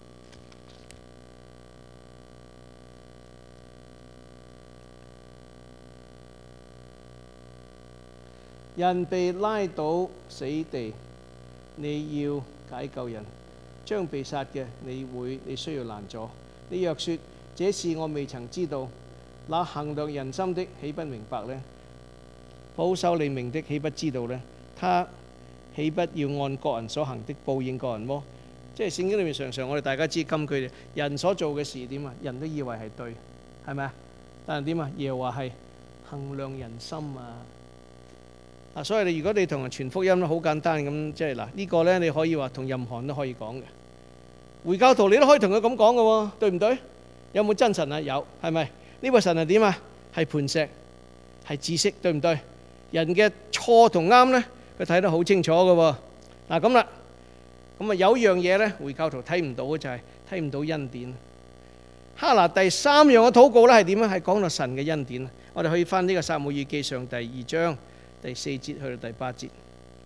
人被拉到死地，你要解救人；將被殺嘅，你需要攔阻。你若說這事我未曾知道，那衡量人心的豈不明白呢？保守你命的豈不知道呢？他豈不要按各人所行的報應各人麼？即係聖經裏面常常我哋大家知金句，人所做嘅事點啊？人都以為係對，係咪啊？但係點啊？耶和華係衡量人心啊！所以如果你同人傳福音咧，好簡單咁，即係嗱呢個咧，你可以話同任何人都可以講嘅。回教徒你都可以同佢咁講嘅喎，對唔對？有冇真神啊？有，係咪？呢位神係點啊？係磐石，係知識，對唔對？人嘅錯同啱咧，佢睇得好清楚嘅喎。嗱咁啦，咁啊有樣嘢咧，回教徒睇唔到嘅就係睇唔到恩典。哈拿第3樣嘅禱告咧係點啊？係講到神嘅恩典。我哋可以翻呢個撒母耳記上第2章第4節去到第8節。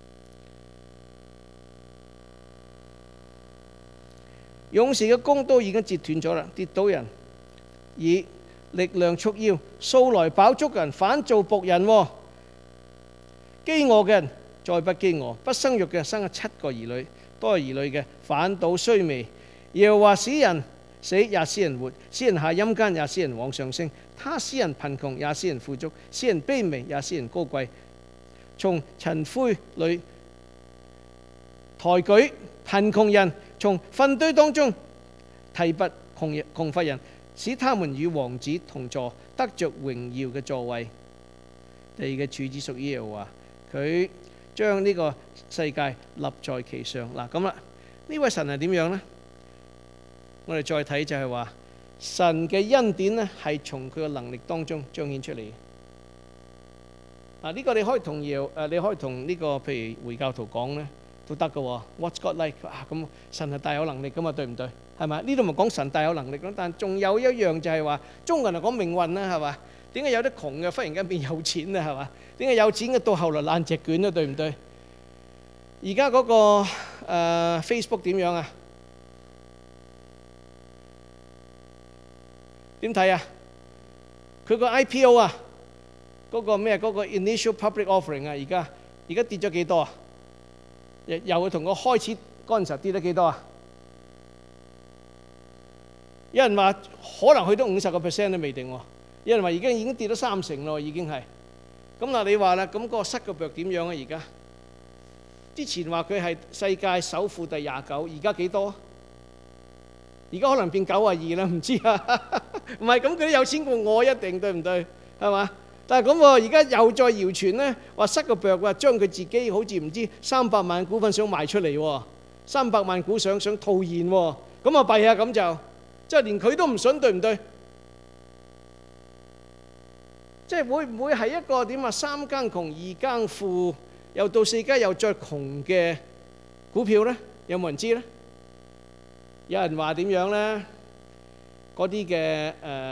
勇士嘅弓都已經折斷咗啦，跌倒人以力量束腰，素來飽足嘅人反做僕人。飢餓嘅人再不飢餓，不生育嘅生咗7個兒女，多兒女嘅反倒衰微。耶和華使人死也使人活，使人下陰間也使人往上升。他使人貧窮也使人富足，使人卑微也使人高貴。從塵灰裏抬舉貧窮人，從糞堆當中提拔窮乏人，使他們與王子同坐，得着榮耀嘅座位。地嘅柱子屬於耶和華，佢將呢個世界立在其上。嗱咁啦，呢位神係點樣呢？我哋再睇就係話，神嘅恩典呢係從佢嘅能力當中彰顯出嚟。呢個你可以同你可以同呢個譬如回教徒講咧都得嘅喎。What's God like？咁神係大有能力噶嘛，對唔對？係咪？呢度咪講神大有能力咯。但仲有一樣就係話，中國人係講命運啦，係嘛？點解有啲窮嘅忽然間變有錢咧？係嘛？點解有錢嘅到後來爛隻卷咧？對唔對？而家嗰個Facebook 點樣啊？點睇啊？佢個 IPO 啊，嗰個咩？嗰個 Initial Public Offering 啊，而家跌咗幾多啊？由同個開始嗰陣時候跌咗幾多啊？有人話可能去到50% 都未定喎，有人話已經跌咗30%咯，已經係。咁嗱，你話啦，咁嗰個塞個腳點樣啊？而家之前話佢係世界首富第29，而家幾多？而家可能變92啦，唔知啊。 唔係咁，佢都有錢過我一定，對唔對？係嘛？但係咁喎，而家又再謠傳咧，話塞個腳話將佢自己好似唔知300萬股份想賣出嚟喎，300萬股想套現喎，咁啊弊啊，咁就即係連佢都唔信，對唔對？即係會唔會係一個點啊？3更窮2更富，又到4更又再窮嘅股票咧？有冇人知咧？有人話點樣咧？嗰啲嘅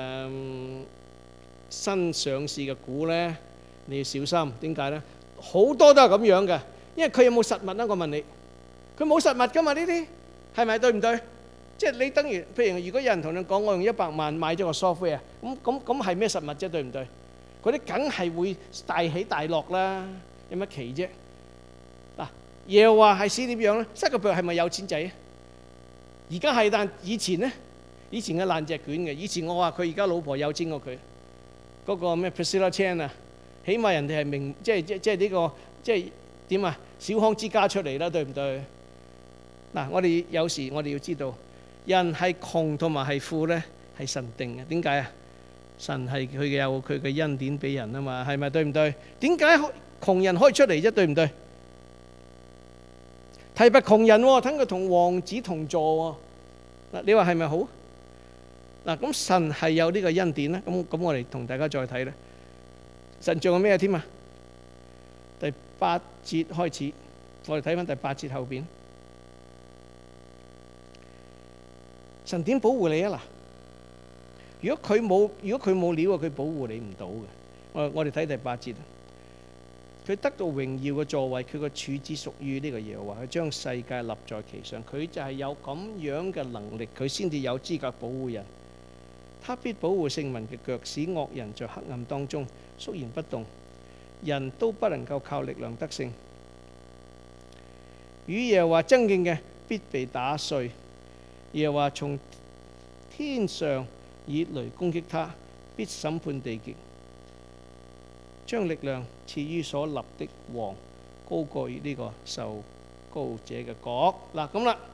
新上市嘅股咧，你要小心。點解咧？好多都係咁樣嘅，因為佢有冇實物啊？我問你，佢冇實物噶嘛？呢啲係咪對唔對？即係你等於譬如，如果有人同你講，我用100萬買咗個 software，咁係咩實物啫？對唔對？嗰啲梗係會大起大落啦，有乜奇啫？嗱，耶和華係使點樣咧？塞個腳係咪有錢仔啊？而家係，但以前咧，以前嘅爛隻卷嘅。以前我話佢而家老婆有錢過佢，嗰個咩 Priscilla Chan 啊，起碼人哋係明，即係呢個即係點啊？小康之家出嚟啦，對唔對？嗱，我哋有時我哋要知道，人係窮同埋係富咧，係神定嘅。點解啊？神係佢有佢嘅恩典俾人啊嘛，係咪？對唔對？點解窮人可以出嚟啫？對唔對？提拔窮人喎，等佢同王子同坐喎。嗱，你話係咪好？嗱，咁神係有呢個恩典咧。咁我哋同大家再睇咧。神仲有咩添啊？第8節開始，我哋睇翻第8節後邊。神點保護你啊？嗱，如果佢冇料啊，佢保護你唔到嘅。我哋睇第8節。佢得到榮耀嘅座位，佢個柱子屬於呢個耶和華，佢將世界立在其上。佢就係有咁樣嘅能力，佢先至有資格保護人。他必保護聖民嘅腳，使惡人在黑暗當中肅然不動。人都不能夠靠力量得勝。與耶和華爭競嘅必被打碎。耶和華從天上以雷攻擊他，必審判地極，將力量賜於所立的王，高過於呢個受膏者嘅角。嗱，咁啦，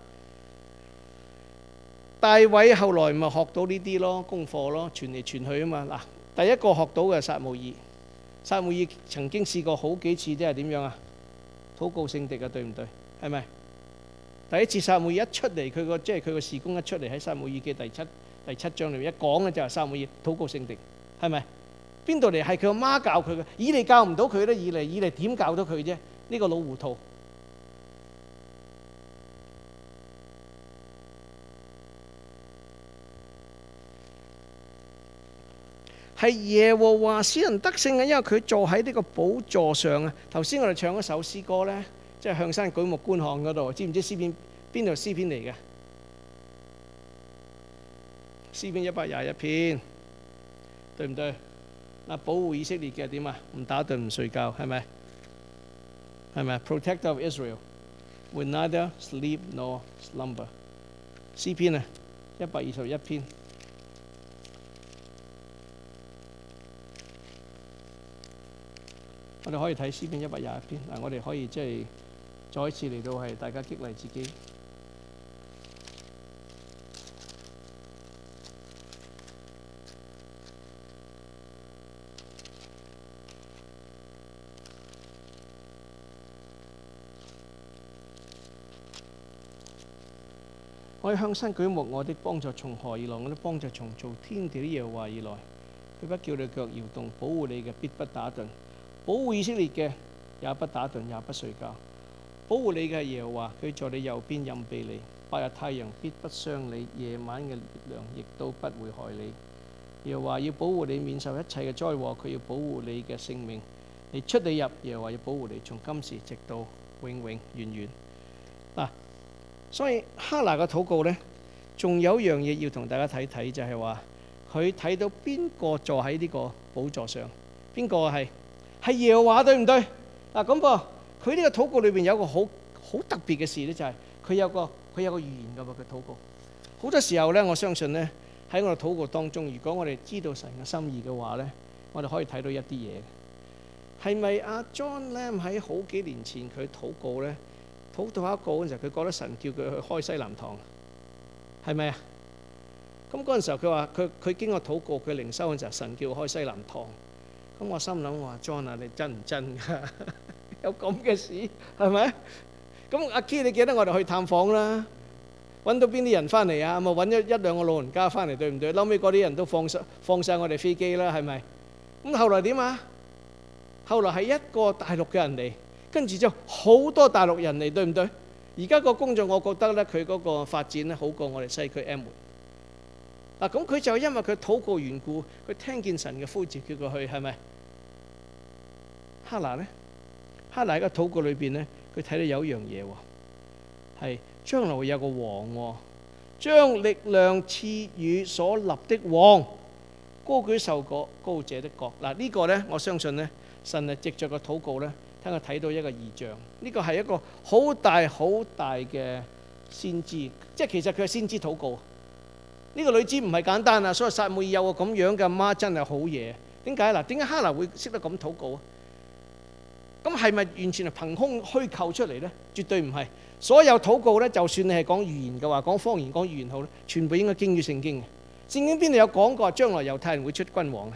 大衛後來咪學到呢啲咯，功課咯，傳嚟傳去啊嘛。嗱，第一個學到嘅撒母耳，撒母耳曾經試過好幾次，即係點樣啊？禱告聖敵啊，對唔對？係咪？第一次撒母耳一出嚟，佢個事工一出嚟，喺撒母耳記第七章裏面一講嘅就係撒母耳禱告聖敵，係咪？邊度嚟？係佢阿媽教佢嘅，以利教唔到佢咧。以利點教到佢啫？呢個老糊塗。係耶和華使人得勝嘅，因為佢坐喺呢個寶座上啊。頭先我哋唱一首詩歌咧，即係向山舉目觀看嗰度，知唔知詩篇邊度詩篇嚟嘅？詩篇121篇，對唔對？嗱，保護以色列嘅點啊？唔打盹唔睡覺，係咪？係咪 ？Protector of Israel will neither sleep nor slumber。詩篇啊，121篇。我哋可以睇詩篇121篇。嗱，我哋可以即係再一次嚟到係大家激勵自己。我向山舉目，我的幫助從何而來？我的幫助從造天地的耶和華而來。佢不叫你腳搖動，保護你嘅必不打盹。保護以色列嘅也不打盹，也不睡覺。保護你嘅係耶和華，佢在你右邊蔭庇你。白日太陽必不傷你，夜晚嘅烈陽亦都不會害你。耶和華要保護你免受一切嘅災禍，佢要保護你嘅性命。你出你入，耶和華要保護你，從今時直到永永遠遠。嗱，所以哈拿嘅禱告呢，仲有一樣嘢要同大家睇睇，就係話佢睇到邊個坐喺呢個寶座上，邊個係耶和華，對唔對？嗱，咁噃，佢呢個禱告裏邊有個好特別嘅事呢，就係佢有個預言㗎噃。佢禱告好多時候呢，我相信呢，喺我哋禱告當中，如果我哋知道神嘅心意嘅話呢，我哋可以睇到一啲嘢。係咪阿 John Lam 喺好幾年前佢禱告呢？禱到一個嗰陣時候，佢覺得神叫佢去開西南堂，係咪啊？ 咁嗰陣時候佢話佢經過禱告，佢靈修嘅時候，神叫開西南堂。咁我心諗我話 John 啊，你真唔真㗎？有咁嘅事係咪？咁阿 Key 你記得我哋去探訪啦，揾到邊啲人翻嚟啊？咪揾咗一兩個老人家翻嚟，對唔對？後尾嗰啲人都放晒我哋飛機啦，係咪？咁後來點啊？後來係一個大陸嘅人嚟，跟住之後好多大陸人嚟，對唔對？而家個工作我覺得咧，佢嗰個發展咧好過我哋西區 M 門。嗱，咁佢就因為佢禱告緣故，佢聽見神嘅呼召，叫佢去，係咪？哈拿咧，哈拿喺個禱告裏邊咧，佢睇到有一樣嘢喎，係將來會有個王喎，將力量賜予所立的王，高舉受過高者的國。嗱，呢個咧，我相信咧，神係藉著個禱告咧，聽佢睇到一個異象。呢個係一個好大好大嘅先知，即係其實佢係先知禱告。呢個女子唔係簡單啊，所以撒母耳有個咁樣嘅媽真係好嘢。點解嗱？點解哈拿會識得咁禱告啊？咁係咪完全係憑空虛構出嚟咧？絕對唔係。所有禱告咧，就算你係講預言嘅話，講方言、講預言好咧，全部應該經於聖經嘅。聖經邊度有講過將來猶太人會出君王啊？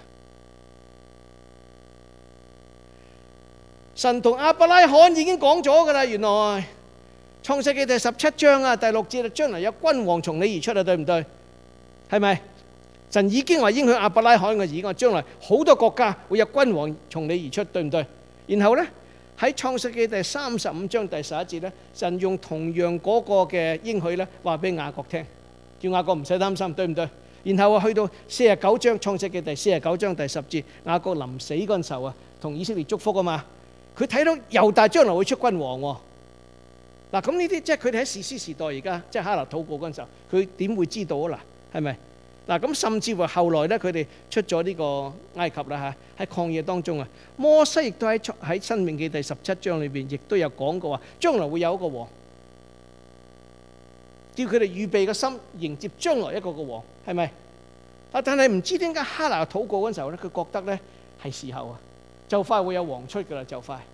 神同亞伯拉罕已經講咗㗎啦，原來創世記第17章啊，第6節，將來有君王從你而出啊，對唔對？係咪？神已經話應許亞伯拉罕嘅兒，將來好多國家會有君王從你而出，對唔對？然後呢，喺創世記第35章第11節呢，神用同樣嗰個嘅應許呢話俾雅各聽，叫雅各唔使擔心，對唔對？然後去到49章創世記第49章第10節，雅各臨死嗰陣時候啊，同以色列祝福啊嘛，佢睇到猶大將來會出君王喎。嗱，咁呢啲即係佢哋喺士師時代，而家即係哈拿禱告嗰陣時候，佢點會知道啊？嗱，係咪？嗱，咁甚至乎後來咧，佢哋出咗呢個埃及啦嚇，喺曠野當中啊，摩西亦都喺申命記第17章裏邊，亦都有講過話，將來會有一個王，叫佢哋預備個心迎接將來一個王，係咪？啊，但係唔知點解哈拿禱告嗰陣時候咧，佢覺得咧係時候啊，就快會有王出㗎啦，就快。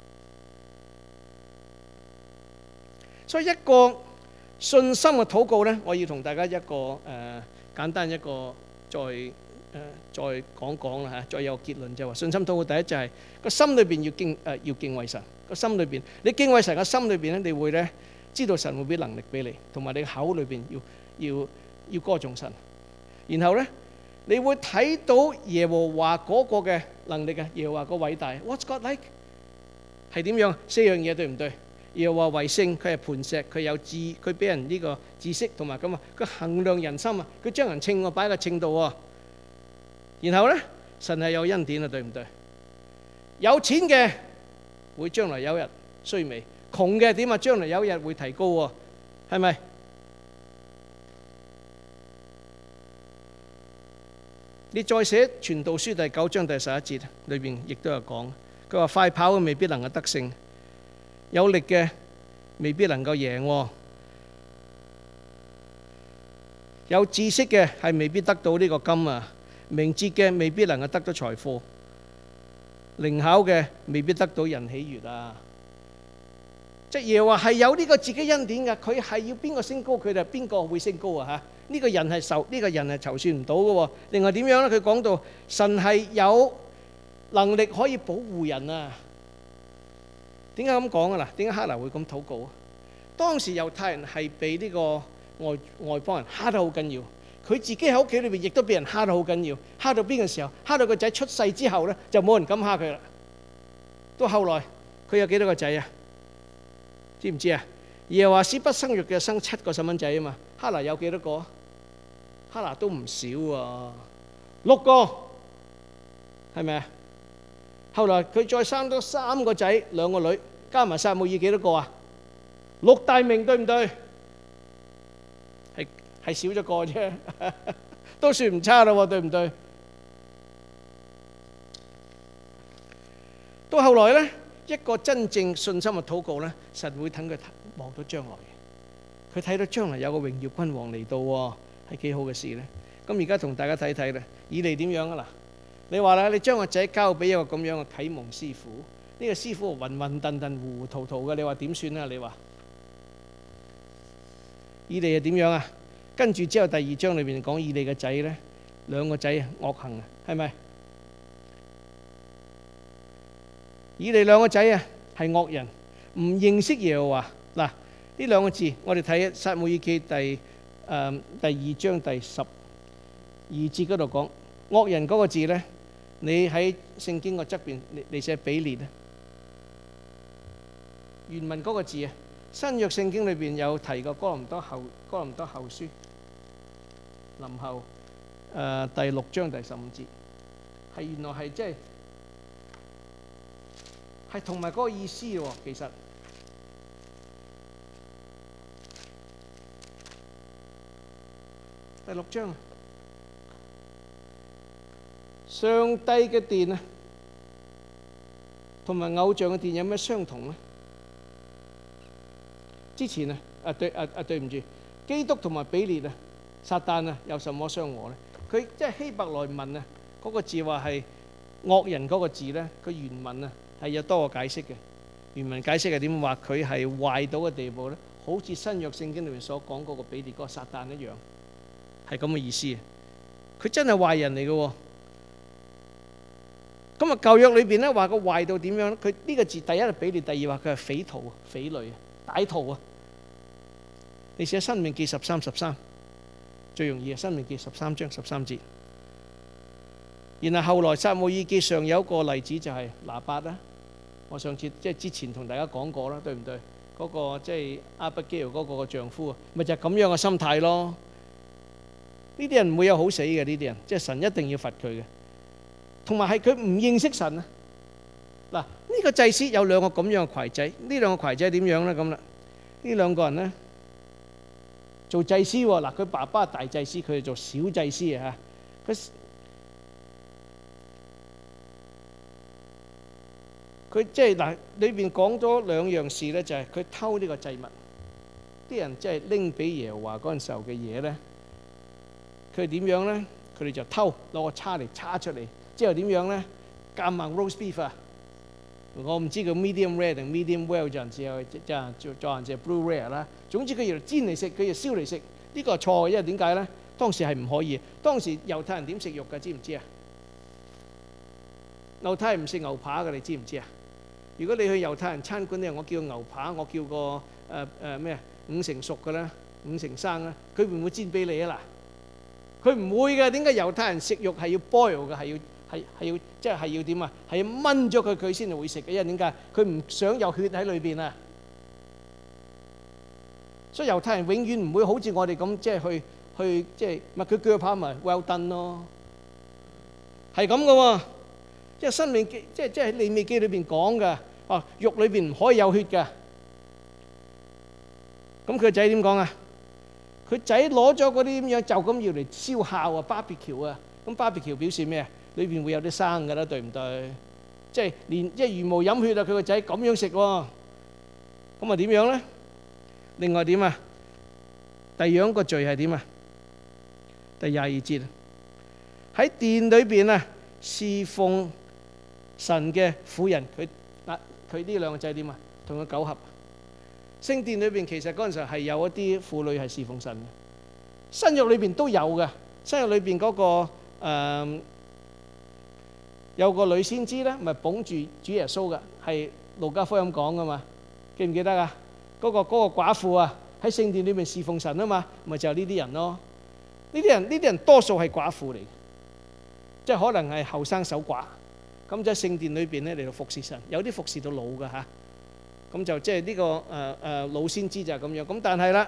所以一個信心嘅禱告咧，我要同大家一個簡單一個再講講啦嚇，再有結論就係話信心禱告第一就係個心裏邊要敬畏神，個心裏邊你敬畏神嘅心裏邊咧，你會咧知道神會俾能力俾你，同埋你口裏邊要歌頌神，然後咧你會睇到耶和華嗰個嘅能力啊，耶和華個偉大。What's God like？ 係點樣？4樣嘢對唔對？耶和華為聖，佢係磐石，佢有智，佢俾人呢個知識同埋咁啊，佢衡量人心啊，佢將人稱喎，擺喺個稱度喎。然後咧，神係有恩典啊，對唔對？有錢嘅會將來有日衰微，窮嘅點啊？將來有日會提高喎，係咪？你再寫傳道書第9章第11節裏邊亦都有講，佢話快跑嘅未必能夠得勝。有力嘅未必能夠贏喎，有知識嘅係未必得到呢個金啊，明哲嘅未必能夠得到財富，靈巧嘅未必得到人喜悅啊。即係耶和華係有呢個自己恩典㗎，佢係要邊個升高，佢就邊個會升高啊嚇。呢個人係籌算唔到嘅喎。另外點樣咧？佢講到神係有能力可以保護人啊。點解咁講啊？嗱，點解哈拿會咁禱告啊？當時猶太人係被呢個外邦人蝦得好緊要，佢自己喺屋企裏邊亦都俾人蝦得好緊要。蝦到邊個時候？蝦到個仔出世之後咧，就冇人敢蝦佢啦。到後來佢有幾多個仔啊？知唔知啊？耶和華使不生育嘅生7個細蚊仔啊嘛。哈拿有幾多個？哈拿都唔少啊，6個，係咪啊？後來佢再生多3個仔2個女，加埋撒母耳幾多個啊？6大名，對唔對？係少咗個啫，都算唔差啦喎，對唔對？到後來咧，一個真正信心嘅禱告咧，神會等佢望到將來嘅，佢睇到將來有個榮耀君王嚟到喎，係幾好嘅事咧。咁而家同大家睇睇咧，以利點樣啊嗱？你話啦，你將個仔交俾一個咁樣嘅啟蒙師傅，呢個師傅混混沌沌、糊糊塗塗嘅，你話點算啊？你話以利係點樣啊？ 跟住之後第2章裏邊講以利嘅仔咧，兩個仔惡行啊，係咪？以利兩個仔啊係惡人，唔認識耶和華。嗱，呢兩個字我哋睇撒母耳記第2章第12節嗰度講惡人嗰個字咧，你喺聖經個側邊你寫比列啊，原文嗰個字啊，新約聖經裏邊有提過哥林多後書林後第6章第15節，係原來係即係同埋嗰個意思喎。其實第6章啊，上帝嘅殿啊，同埋偶像嘅殿有咩相同咧？之前啊，對唔住，基督同埋比列啊，撒旦啊，有什麼相和咧？佢即係希伯來文啊，嗰個字話係惡人嗰個字咧，佢原文啊係有多個解釋嘅。原文解釋係點話？佢係壞到嘅地步咧，好似新約聖經裏面所講嗰個比列嗰個撒旦一樣，係咁嘅意思。佢真係壞人嚟嘅喎。咁啊，舊約裏邊咧話佢壞到點樣咧？佢呢個字第一係比列，第二話佢係匪徒啊、匪類啊、歹徒啊。你寫申命記13最容易啊，申命記13章13節。然後後來撒母耳記上有一個例子就係拿八啦。我上次即係之前同大家講過啦，對唔對？嗰個即係亞比該嗰個丈夫啊，咪就係咁樣嘅心態咯。呢啲人唔會有好死嘅，呢啲人即係神一定要罰佢嘅。同埋係佢唔認識神啊！嗱，呢個祭司有兩個咁樣嘅攜仔，呢兩個攜仔點樣咧？咁啦，呢兩個人咧做祭司喎。嗱，佢爸爸係大祭司，佢哋做小祭司啊嚇。佢即係嗱，裏邊講咗兩樣事咧，就係佢偷呢個祭物。啲人即係拎俾耶和華嗰陣時候嘅嘢咧，佢哋點樣咧？佢哋就偷，攞個叉嚟叉出嚟。之後點樣咧？夾硬 roast beef 啊！我唔知佢 medium rare 定 medium well，就陣時又即係再陣時 blue rare 啦。總之佢要煎嚟食，佢要燒嚟食。呢個係錯嘅，因為點解咧？當時係唔可以。當時猶太人點食肉㗎？知唔知啊？猶太人唔食牛扒㗎，你知唔知啊？如果你去猶太人餐館咧，我叫牛扒，我叫個咩5成熟嘅啦，5成生啦，佢會唔會煎俾你啊？嗱，佢唔會嘅。點解猶太人食肉係要 boil 嘅？係要即係要點啊？係要燜咗佢先至會食嘅。因為點解？佢唔想有血喺裏邊啊。所以猶太人永遠唔會好似我哋咁，即係去即係咪佢鋸扒咪 well done 咯，係咁嘅喎。即係申命記，即係喺利未記裏邊講嘅。哦，肉裏邊唔可以有血嘅。咁佢個仔點講啊？佢仔攞咗嗰啲咁樣，就咁要嚟燒烤啊，barbecue啊。咁 barbecue 表示咩啊？裏邊會有啲生㗎啦，對唔對？即係連即係茹毛飲血啊！佢個仔咁樣食喎，咁啊點樣咧？另外點啊？第二個罪係點啊？第22節喺殿裏邊啊，侍奉神嘅婦人，佢呢兩個仔點啊？同佢苟合。聖殿裏邊其實嗰陣時係有一啲婦女係侍奉神嘅，新約裏邊都有嘅。新約裏邊嗰個有個女先知咧，咪捧住主耶穌嘅，係路加福音講噶嘛？記唔記得啊？嗰個寡婦啊，喺聖殿裏面侍奉神啊嘛，咪就係呢啲人咯。呢啲人多數係寡婦嚟嘅，即係可能係後生守寡，咁就喺聖殿裏邊咧嚟到服侍神，有啲服侍到老嘅嚇。咁就即係呢個老先知就係咁樣。咁但係啦，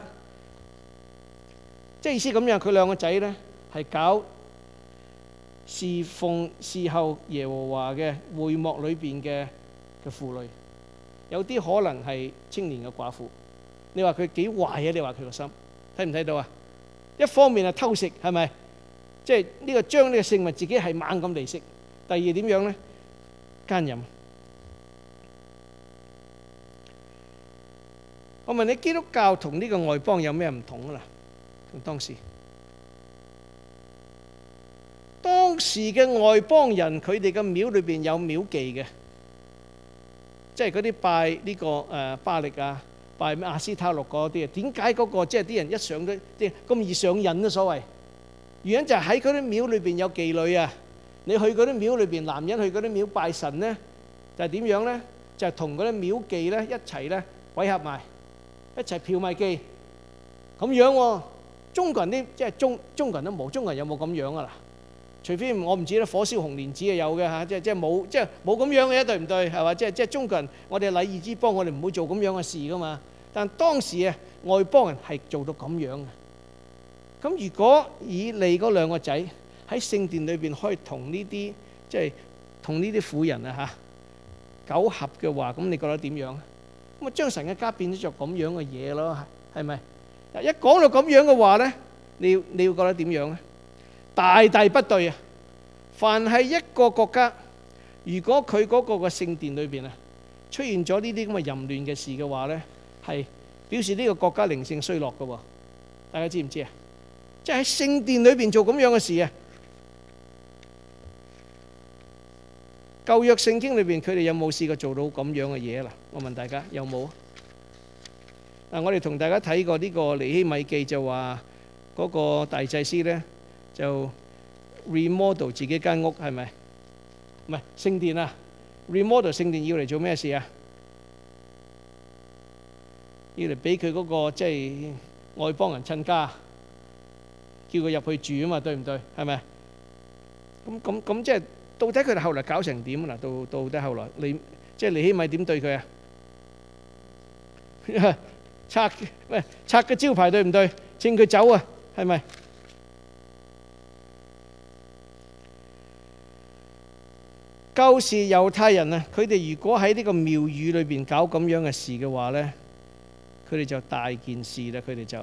即係意思咁樣，佢兩個仔咧係搞侍奉侍候耶和華嘅會幕裏邊嘅婦女，有啲可能係青年嘅寡婦。你話佢幾壞啊？你話佢個心睇唔睇到啊？一方面係偷食，係咪？即係呢個將呢個聖物自己係猛咁嚟食。第二點樣咧？奸淫。我問你，基督教同呢個外邦有咩唔同啊？嗱，同當時嘅外邦人，佢哋嘅廟裏邊有廟妓嘅，即係嗰啲拜呢個巴力啊、 拜咩亞斯他錄嗰啲啊？點解嗰個即係啲人一上都即係咁易上癮啊？所謂原因就係喺嗰啲廟裏邊有妓女啊！你去嗰啲廟裏邊，男人去嗰啲廟拜神咧，就係點樣咧？就係同嗰啲廟妓咧一齊咧混合埋，一齊嫖埋妓咁樣喎。中國人啲即係中國人都冇，中國人有冇咁樣啊？嗱，除非我唔知啦，火燒紅蓮子係有嘅嚇，即係冇咁樣嘅，對唔對？係嘛？即係中國人，我哋禮儀之邦，我哋唔會做咁樣嘅事噶嘛。但當時啊，外邦人係做到咁樣嘅。咁如果以利嗰兩個仔喺聖殿裏邊可以同呢啲即係同呢啲婦人啊嚇苟合嘅話，咁你覺得點樣？咁啊將神嘅家變咗做咁樣嘅嘢咯，係咪？一講到咁樣嘅話咧，你要覺得點樣咧？大大不對啊！凡係一個國家，如果佢嗰個嘅聖殿裏邊啊出現咗呢啲咁嘅淫亂嘅事嘅話咧，係表示呢個國家靈性衰落嘅喎。大家知唔知啊？即係喺聖殿裏邊做咁樣嘅事啊！舊約聖經裏邊，佢哋有冇試過做到咁樣嘅嘢啊？嗱，我問大家有冇？嗱，我哋同大家睇過呢個尼希米記，就話嗰個大祭司咧就 remodel 自己間屋，係咪？唔係聖殿啊 ，remodel 聖殿要嚟做咩事啊？要嚟俾佢嗰個即係外邦人親家，叫佢入去住啊嘛，對唔對？係咪？咁即係到底佢哋後來搞成點啊？嗱，到底後來即係尼希米點對佢啊？拆個招牌，對唔對？請佢走啊，係咪？舊時猶太人啊，佢哋如果喺呢個廟宇裏邊搞咁樣嘅事嘅話咧，佢哋就大件事啦。佢哋就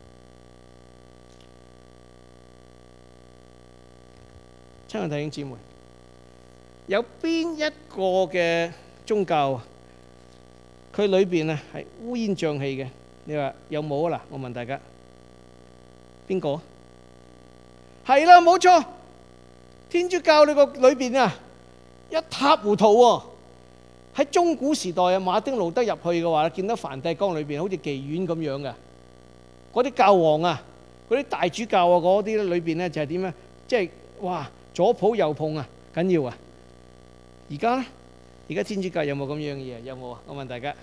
親愛弟兄姊妹，有邊一個嘅宗教佢裏邊啊係烏煙瘴氣嘅？你話有冇啊？嗱，我問大家，邊個？係啦，冇錯，天主教呢個裏邊啊一塌糊塗喎。喺中古時代啊，馬丁路德入去嘅話，見到梵蒂岡裏邊好似妓院咁樣嘅，嗰啲教皇啊，嗰啲大主教啊，嗰啲咧裏邊咧就係點啊？即係哇，左抱右碰啊，緊要啊！而家咧，而家天主教有冇咁樣嘅嘢？有冇啊？我問大家。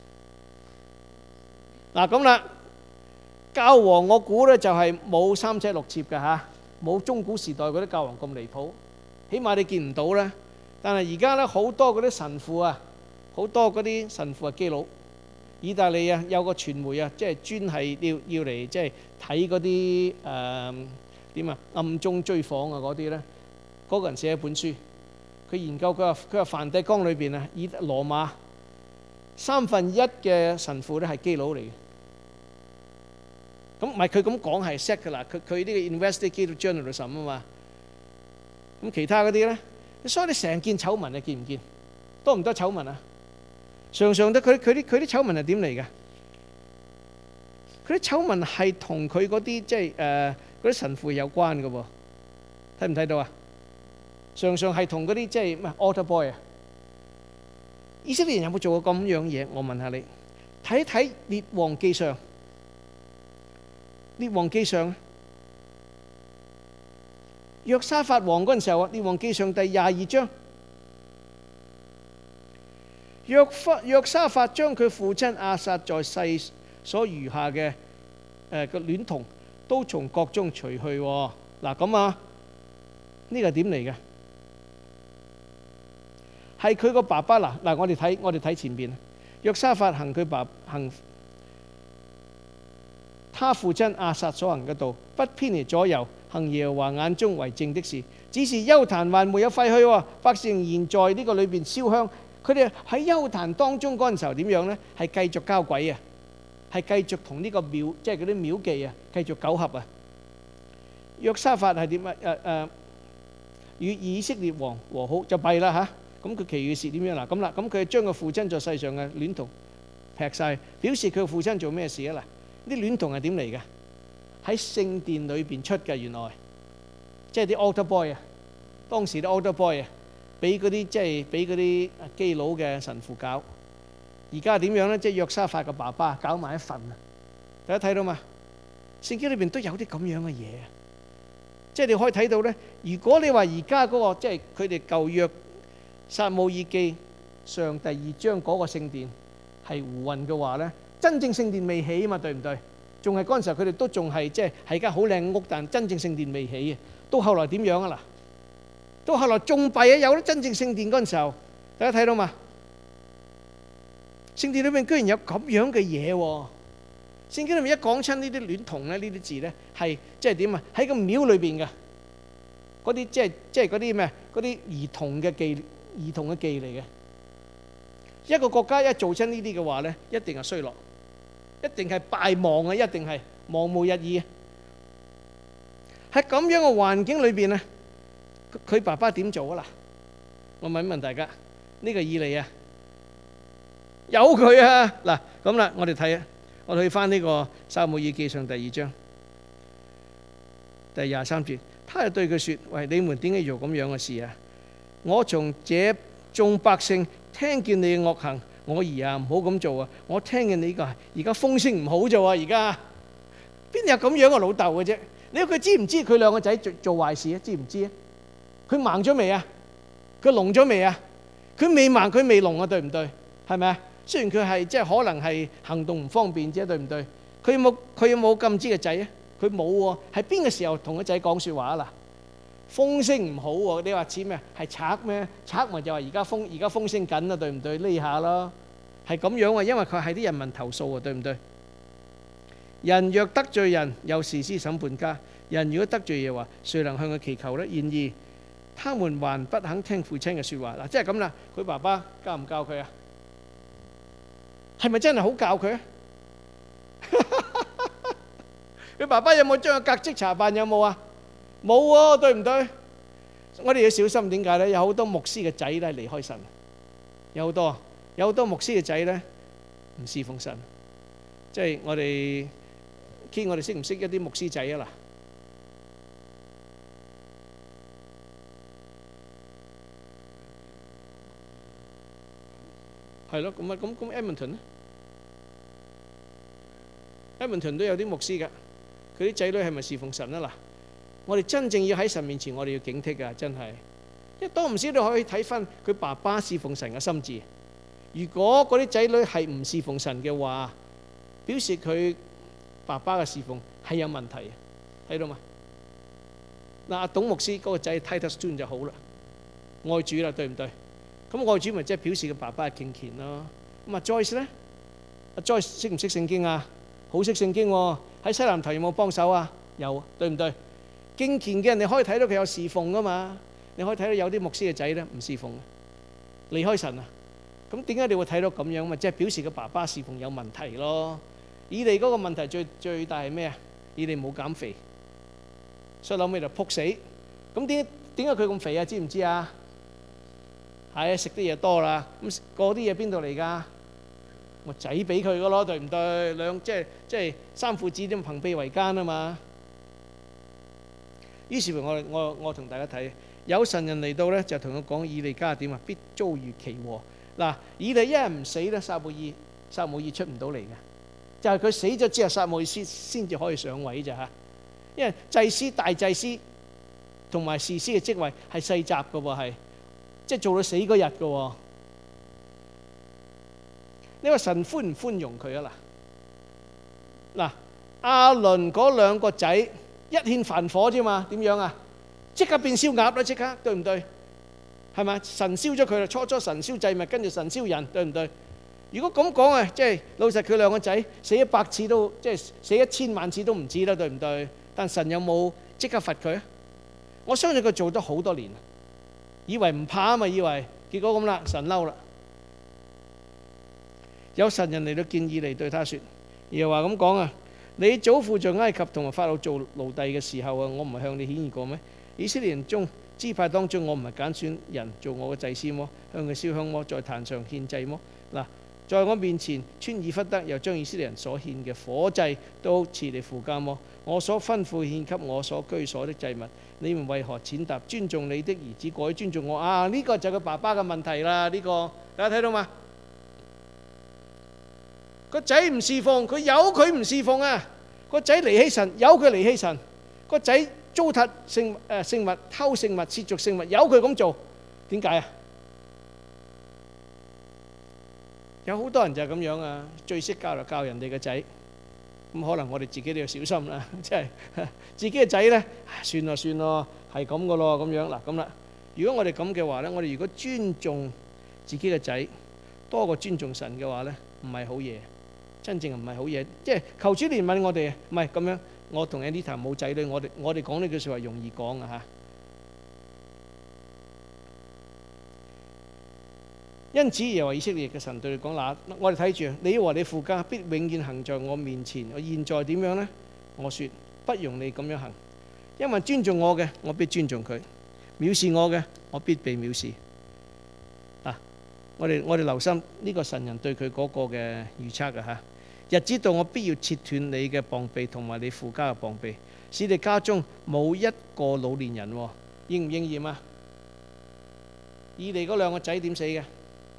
嗱咁啦，教皇我估咧就係冇三妻六妾嘅嚇，冇中古時代嗰啲教皇咁離譜，起碼你見唔到啦。但係而家咧好多嗰啲神父啊，好多嗰啲神父係基佬。意大利啊有個傳媒啊，即係專係要嚟即係睇嗰啲點啊暗中追訪啊嗰啲咧，嗰個人寫一本書，佢研究佢話梵蒂岡裏邊啊，以羅馬1/3嘅神父咧係基佬嚟嘅。咁唔係佢咁講係 secular，佢呢個 investigative journalism 啊嘛。咁其他嗰啲咧，所以你成件醜聞你見唔見？多唔多醜聞啊？常常都佢啲醜聞係點嚟嘅？佢啲醜聞係同佢嗰啲即係嗰啲神父有關嘅喎。睇唔睇到啊？常常係同嗰啲即係咩 altar boy 啊？以色列人有冇做過咁樣嘢？我問下你，睇睇列王記上。列王記上，約沙法王嗰陣時候啊，列王記上第22章，約沙法將佢父親亞撒在世所餘下嘅個戀童都從國中除去。嗱咁啊，呢個係點嚟嘅？係佢個爸爸嗱，我哋睇前邊，約沙法行他父親亞撒所行嘅道，不偏離左右，行耶和華眼中為正的事。只是邱壇還沒有廢去喎，百姓仍在呢個裏邊燒香。佢哋喺邱壇當中嗰陣時候點樣呢？係繼續交鬼啊，係繼續同呢個廟，即係嗰啲廟妓啊，繼續苟合啊。約沙法係點啊？與以色列王和好就弊啦嚇。咁佢其餘事點樣嗱？咁啦，咁佢將個父親在世上嘅戀童劈晒，表示佢個父親做咩事啊嗱？啲戀童係點嚟嘅？喺聖殿裏邊出嘅，原來即係啲 altar boy 啊，當時啲 altar boy 啊，俾嗰啲即係俾嗰啲基佬嘅神父搞， 而家點樣咧？即係約沙法嘅爸爸搞埋一份啊！大家睇到嘛？聖經裏邊都有啲咁樣嘅嘢，即係你可以睇到咧。如果你話而家嗰個即係佢哋舊約撒母耳記上第2章嗰個聖殿係胡混嘅話咧，真正聖殿未起啊嘛，對唔對？仲係嗰陣時候佢哋都仲係即係係間好靚屋，但真正聖殿未起啊。到後來點樣啊？嗱，到後來仲弊啊！有咗真正聖殿嗰陣時候，大家睇到嘛？聖殿裏面居然有咁樣嘅嘢喎！聖經裏面一講親呢啲戀童咧，呢啲字咧係即係點啊？喺個廟裏邊嘅嗰啲即係嗰啲咩？嗰啲兒童嘅記嚟嘅。一個國家一做親呢啲嘅話咧，一定係衰落，一定係敗亡啊！一定係亡無日矣。喺咁樣嘅環境裏邊咧，佢爸爸點做啊？嗱，我問一問大家，呢個以利啊，有佢啊！嗱咁啦，我哋睇啊，我哋去翻呢個撒母耳記上第2章第23節，他就對佢説：喂，你們點解做咁樣嘅事啊？我從這眾百姓聽見你嘅惡行，我兒啊，唔好咁做啊！我聽見你個而家風聲唔好做啊！而家邊有咁樣嘅老豆嘅啫？你話佢知唔知佢兩個仔做壞事啊？知唔知啊？佢盲咗未啊？佢聾咗未啊？佢未盲佢未聾啊？對唔對？係咪啊？雖然佢係即係可能係行動唔方便啫，對唔對？佢有冇禁止嘅仔啊？佢冇喎。係邊個時候同個仔講説話啊？嗱，風聲唔好喎，你話似咩？係賊咩？賊咪就話而家風聲緊啊，對唔對？呢下咯，係咁樣啊，因為佢係啲人民投訴啊，對唔對？人若得罪人，有士師審判家。人如果得罪耶和華，誰能向佢祈求呢？然而他們還不肯聽父親嘅説話。嗱，即係咁啦。佢爸爸教唔教佢啊？係咪真係好教佢啊？佢爸爸有冇將佢革職查辦？有冇啊？冇喎，對唔對？我哋要小心，點解呢？有好多牧師嘅仔咧離開神，有好多牧師嘅仔咧唔侍奉神。即係我哋識唔識一啲牧師仔啊？嗱，係咯，咁 Edmonton 咧 ，Edmonton 都有啲牧師㗎，佢啲仔女係咪侍奉神啊？嗱，我哋真正要喺神面前，我哋要警惕㗎，真係，因為多唔少都可以睇翻佢爸爸侍奉神嘅心志。如果嗰啲仔女係唔侍奉神嘅話，表示佢爸爸嘅侍奉係有問題，睇到嘛？嗱，阿董牧師嗰個仔 Titus Stone 就好啦，愛主啦，對唔對？咁愛主咪即係表示佢爸爸係敬虔咯。咁啊 Joyce 咧，阿 Joyce 識唔識聖經啊？好識聖經喎，喺西南頭有冇幫手啊？有，對唔對？敬虔嘅人你可以睇到佢有侍奉噶嘛？你可以睇到有啲牧師嘅仔咧唔侍奉，離開神啊。咁點解你會睇到咁樣？咪即係表示個爸爸侍奉有問題咯。以利嗰個問題最大係咩啊？以利冇減肥，所以後尾就仆死。咁點解佢咁肥啊？知唔知啊？係啊，食啲嘢多啦。咁嗰啲嘢邊度嚟㗎？我仔俾佢㗎咯，對唔對？即係三父子點朋比為奸啊嘛。於是乎我同大家睇，有神人嚟到咧，就同佢講以利家點啊，必遭遇其禍。嗱，以利一日唔死咧，撒母耳出唔到嚟嘅，就係佢死咗之後，撒母耳先至可以上位咋嚇。因為祭司、大祭司同埋士師嘅職位係世襲嘅喎，係即係做到死嗰日嘅喎。你話神寬唔寬容佢啊？嗱，亞倫嗰兩個仔一獻凡火啫嘛，點樣啊？即刻變燒鴨啦！即刻，對唔對？係咪？神燒咗佢啦，初神燒祭物，跟住神燒人，對唔對？如果咁講啊，即係老實，佢兩個仔死100次都，即係死1000萬次都唔止啦，對唔對？但神有冇即刻罰佢啊？我相信佢做咗好多年，以為唔怕啊嘛，以為結果咁啦，神嬲啦。有神人嚟到見以利，對他説：耶和華咁講啊，你祖父在埃及同埋法老做奴隸嘅時候啊，我唔係向你顯現過咩？以色列人中支派當中，我唔係揀選人做我嘅祭司麼？向佢燒香麼？在壇上獻祭麼？嗱，在我面前穿以弗得，又將以色列人所獻嘅火祭都賜你父家麼？我所吩咐獻給我所居所的祭物，你們為何踐踏尊重你的兒子，改尊重我啊？呢個就係佢爸爸嘅問題啦。呢個大家睇到嘛？ 個仔唔侍奉，佢由佢唔侍奉啊！個仔離棄神，由佢離棄神；個仔糟蹋聖物、偷聖物、褻瀆聖物，由佢咁做。點解啊？有好多人就係咁樣啊！最識教人哋嘅仔，咁可能我哋自己都要小心啦。即係自己嘅仔咧，算咯，係咁噶咯，咁樣嗱咁啦。如果我哋咁嘅話咧，我哋如果尊重自己嘅仔多過尊重神嘅話咧，唔係好嘢，真正唔係好嘢。即係求主憐憫我哋，唔係咁樣。我同 Anita 冇仔女，我哋講呢句説話容易講啊嚇。因此耶和華以色列嘅神對佢講：嗱，我哋睇住，你和你父家必永遠行在我面前。我現在點樣呢？我說不容你咁樣行，因為尊重我嘅，我必尊重佢；藐視我嘅，我必被藐視。嗱，我哋留心呢個神人對佢嗰個嘅預測嘅嚇。日子到，我必要切斷你嘅膀臂同埋你父家嘅膀臂，使你家中冇一個老年人。應唔應驗啊？以利嗰兩個仔點死嘅？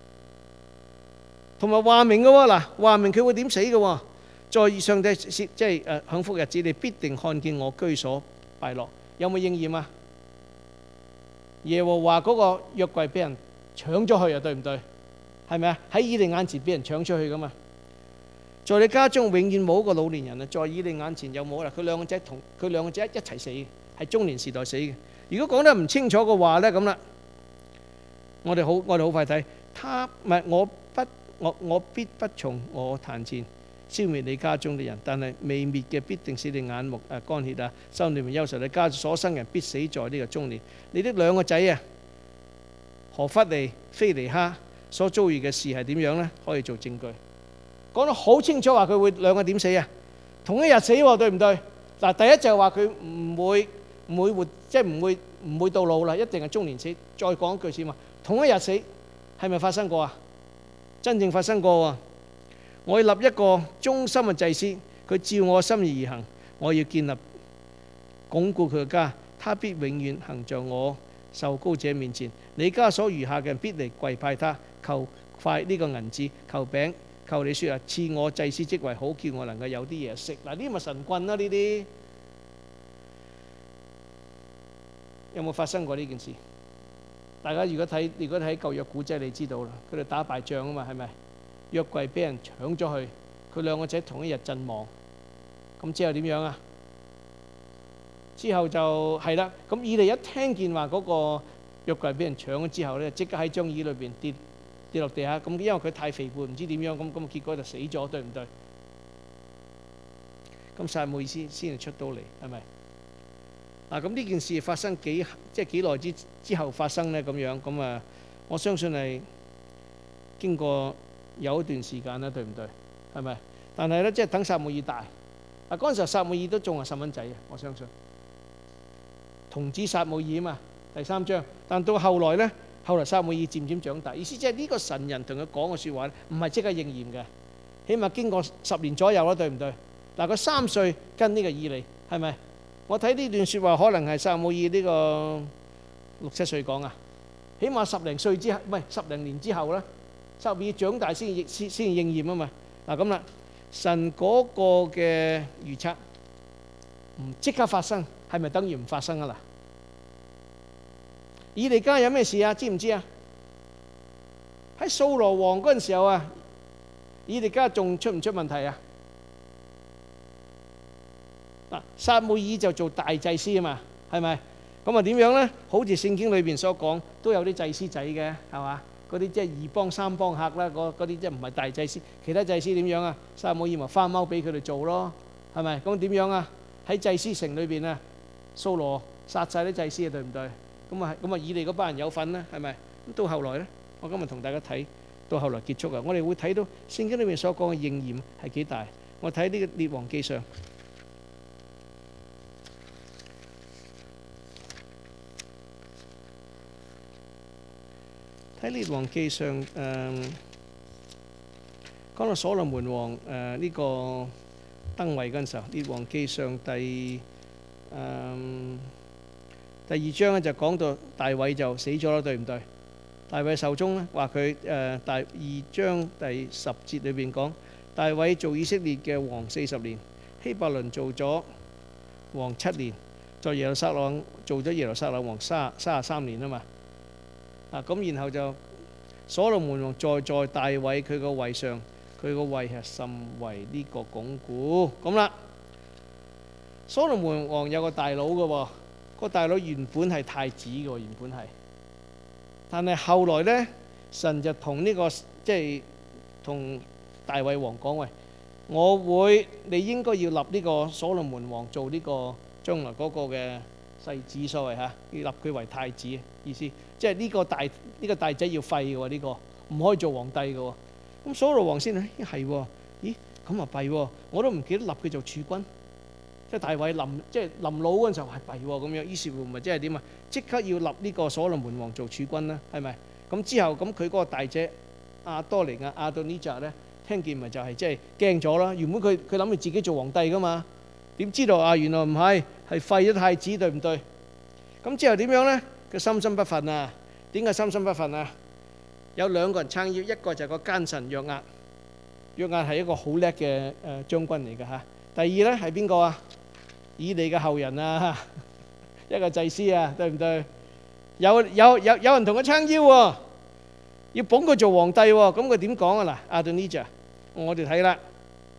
同埋話明嘅喎，嗱，話明佢會點死嘅喎。在上帝即係享福日子，你必定看見我居所敗落。有冇應驗啊？耶和華嗰個約櫃俾人搶咗去啊，對唔對？係咪啊？喺以利眼前俾人搶出去噶嘛。在你家中永遠冇一個老年人啊！在以利眼前有冇啦？佢兩個仔一齊死嘅，係中年時代死嘅。如果講得唔清楚嘅話咧，咁啦，我哋好快睇。我必不從我壇前消滅你家中的人，但係未滅嘅必定使你眼目乾竭啊！心裏面憂愁，你家所生人必死在呢個中年。你的兩個仔啊，何弗尼、非尼哈所遭遇嘅事係點樣呢？可以做證據，講得好清楚，話佢會兩個點死啊？同一日死喎，對唔對？嗱，第一就係話佢唔會活，即係唔會到老啦，一定係中年死。再講一句先嘛，同一日死係咪發生過啊？真正發生過喎！我要立一個忠心嘅祭司，佢照我心意而行。我要建立鞏固佢嘅家，他必永遠行在我受膏者面前。你家所餘下嘅人必嚟跪拜他，求塊呢個銀子，求餅，求你説啊，賜我祭司職位，好叫我能夠有啲嘢食。嗱，呢啲咪神棍啦！呢啲有冇發生過呢件事？大家如果睇舊約古仔，你知道啦，佢哋打敗仗啊嘛，係咪？約櫃俾人搶咗去，佢兩個仔同一日陣亡，咁之後點樣啊？之後就係啦，咁以利一聽見話嗰個約櫃俾人搶咗之後咧，即刻喺張椅裏邊跌落地下，咁因為佢太肥胖，唔知點樣，咁結果就死咗，對唔對？咁撒母耳先至出到嚟，係咪？嗱，咁呢件事發生幾耐之後發生呢？咁樣咁啊，我相信係經過有一段時間啦，對唔對？係咪？但係咧，即係等撒母耳大。嗱，嗰陣時候撒母耳都仲係細蚊仔啊，我相信。童子撒母耳啊嘛，第3章。但到後來咧，撒母耳漸漸長大，意思即係呢個神人同佢講嘅説話咧，唔係即刻應驗嘅，起碼經過10年左右啦，對唔對？嗱，佢3歲跟呢個以利，係咪？我睇呢段説話可能係撒母耳呢個6、7歲講啊，起碼10零歲之後，唔係10零年之後啦，撒母耳長大先應驗啊嘛。嗱咁啦，神嗰個嘅預測唔即刻發生，係咪等於唔發生啊？嗱，以利家有咩事啊？知唔知啊？喺掃羅王嗰陣時候啊，以利家仲出唔出問題啊？嗱，撒母耳就做大祭司啊嘛，係咪？咁啊點樣咧？好似聖經裏邊所講，都有啲祭司仔嘅，係嘛？嗰啲即係2幫3幫客啦，嗰啲即係唔係大祭司。其他祭司點樣啊？撒母耳咪花貓俾佢哋做咯，係咪？咁點樣啊？喺祭司城裏邊啊，掃羅殺晒啲祭司啊，對唔對？咁啊以利嗰班人有份啦，係咪？咁到後來咧，我今日同大家睇到後來結束啊，我哋會睇到聖經裏面所講嘅應驗係幾大。我睇呢個列王記上。喺列王記上，講到所羅門王呢個登位嗰陣時候，列王記上第2章咧就講到大衛就死咗啦，對唔對？大衛壽終咧話佢第2章第10節裏邊講， 大衛做以色列嘅王40年，希伯倫做咗王7年，在耶路撒冷做咗耶路撒冷王33年啊嘛。咁然後就所羅門王坐在大衛佢個位上，佢個位係甚為呢個鞏固。咁啦，所羅門王有個大佬嘅喎，個大佬原本係太子嘅喎，原本係，但係後來呢，神就同呢個即係同大衛王講：喂，你應該要立呢個所羅門王做呢個將來嗰個嘅世子，所謂嚇，要立佢為太子嘅意思，即係呢個大仔要廢嘅喎，呢個唔可以做皇帝嘅喎。咁所羅王先係喎，咦咁啊弊喎，我都唔記得立佢做儲君，即係大衛臨老嗰陣時候係弊喎咁樣，於是乎咪即係點啊？即刻要立呢個所羅門王做儲君啦，係咪？咁之後咁佢嗰個大姐亞多尼亞亞多尼扎咧，聽見咪就係即係驚咗啦。原本佢諗住自己做皇帝噶嘛，點知道原來唔係，係廢咗太子，對唔對？咁之後點樣咧？佢心心不忿啊！點解心心不忿啊？有2個人撐腰，一個就係個奸臣約押，約押係一個好叻嘅將軍嚟嘅嚇。第二咧係邊個啊？以利嘅後人啊，一個祭司啊，對唔對？有人同佢撐腰喎，要捧佢做皇帝喎。咁佢點講啊？嗱，亞多尼扎，我哋睇啦，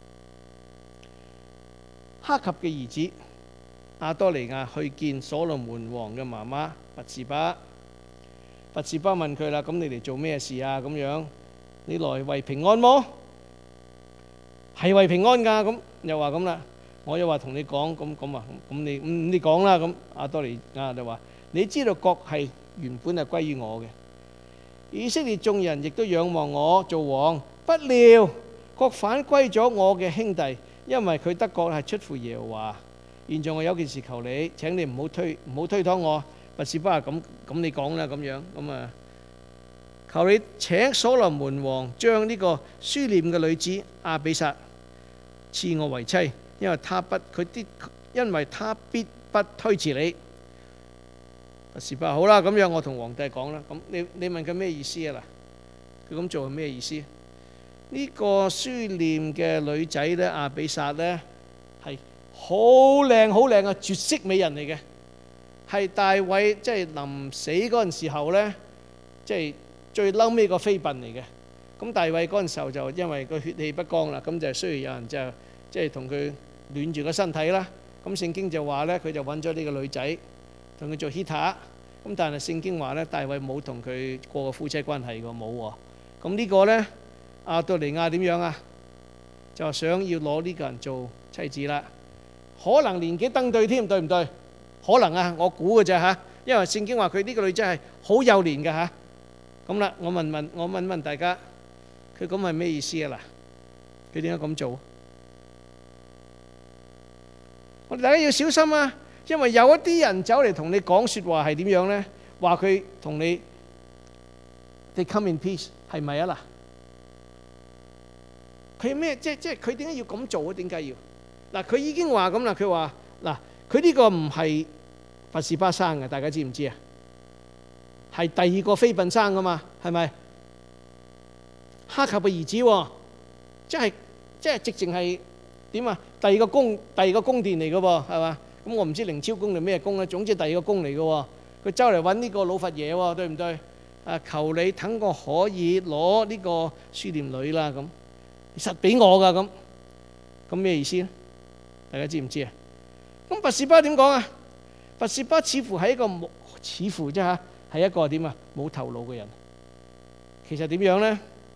哈及嘅兒子亞多尼亞去見所羅門王嘅媽媽拔示巴。拔示巴問佢啦：咁你嚟做咩事啊？咁樣你來為平安麼？係為平安㗎。咁又話咁啦，我又話同你講，咁你講啦。咁亞多尼亞就話：你知道國係原本係歸於我嘅，以色列眾人亦都仰望我做王，不料國反歸咗我嘅兄弟，因為佢得國係出乎耶和華。現在我有件事求你，請你唔好推搪我。拔示巴話：咁你講啦，咁樣咁啊，求你請所羅門王將呢個書念嘅女子亞比煞賜我為妻，因為他必不推辭你。拔示巴：好啦，咁樣我同皇帝講啦。咁你問佢咩意思啊？嗱，佢咁做係咩意思？呢個書念嘅女仔咧，亞比煞咧係好靚好靚嘅絕色美人嚟嘅。係大衛即係臨死嗰陣時候咧，即係最嬲尾個妃嬪嚟嘅。咁大衛嗰陣時候就因為個血氣不光啦，咁就需要有人就即係同佢暖住個身體啦。咁聖經就話咧，佢就揾咗呢個女仔同佢做 hitter。咁但係聖經話咧，大衛冇同佢過個夫妻關係㗎，冇喎。咁呢個咧，亞多尼亞點樣啊？就想要攞呢個人做妻子啦。可能年紀登對添，對唔對？可能啊，我估嘅啫嚇，因為聖經話佢呢個女仔係好幼年嘅嚇。咁啦，我問大家，佢咁係咩意思啊？嗱，佢點解咁做？我哋大家要小心啊，因為有一啲人走嚟同你講説話係點樣咧？話佢同你 They come in peace 係咪啊？嗱，佢咩？即係佢點解要咁做啊？點解要？嗱，佢已經話咁啦，佢話嗱，佢呢個唔係拔示巴生嘅，大家知唔知啊？係第二個妃嬪生噶嘛，係咪？哈及嘅兒子喎，即係直情係點啊？第二個宮殿嚟嘅喎，係嘛？咁我唔知靈超宮定咩宮咧，總之第二個宮嚟嘅喎。佢周嚟揾呢個老佛爺喎，對唔對？求你等我可以攞呢個書念女啦，咁實俾我噶，咁咩意思咧？大家知唔知啊？咁拔示巴點講啊？拔示巴似乎係一個似乎啫嚇，係一個點啊？冇頭腦嘅人。其實點樣咧？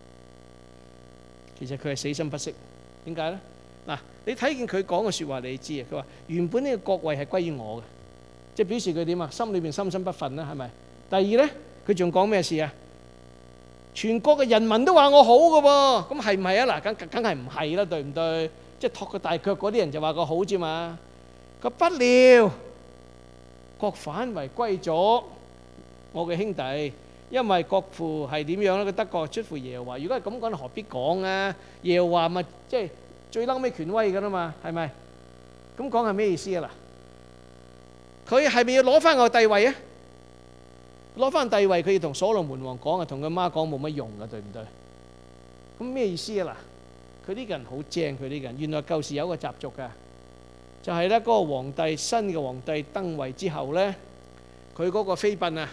其實佢係死心不息。點解咧？嗱，你睇見佢講嘅説話，你知啊？佢話原本呢個國位係歸於我嘅，即係表示佢點啊？心裏邊心心不忿啦，係咪？第二咧，佢仲講咩事啊？全國嘅人民都話我好嘅喎，咁係唔係啊？嗱，梗係唔係啦，對唔對？即係托佢大腳嗰啲人就話佢好啫嘛。佢不料國反為歸咗我嘅兄弟，因為國父係點樣咧？佢得國出乎耶和華。如果係咁講，何必講啊？耶和華咪即係最嬲尾權威㗎啦嘛，係咪？咁講係咩意思啊？嗱，佢係咪要攞翻個帝位啊？攞翻帝位，佢要同所羅門王講啊，同佢媽講冇乜用㗎，對唔對？咁咩意思啊？嗱， 佢呢個人好正，佢呢個人原來舊時有個習俗㗎，就係咧嗰個皇帝新嘅皇帝登位之後咧，佢嗰個妃嬪啊，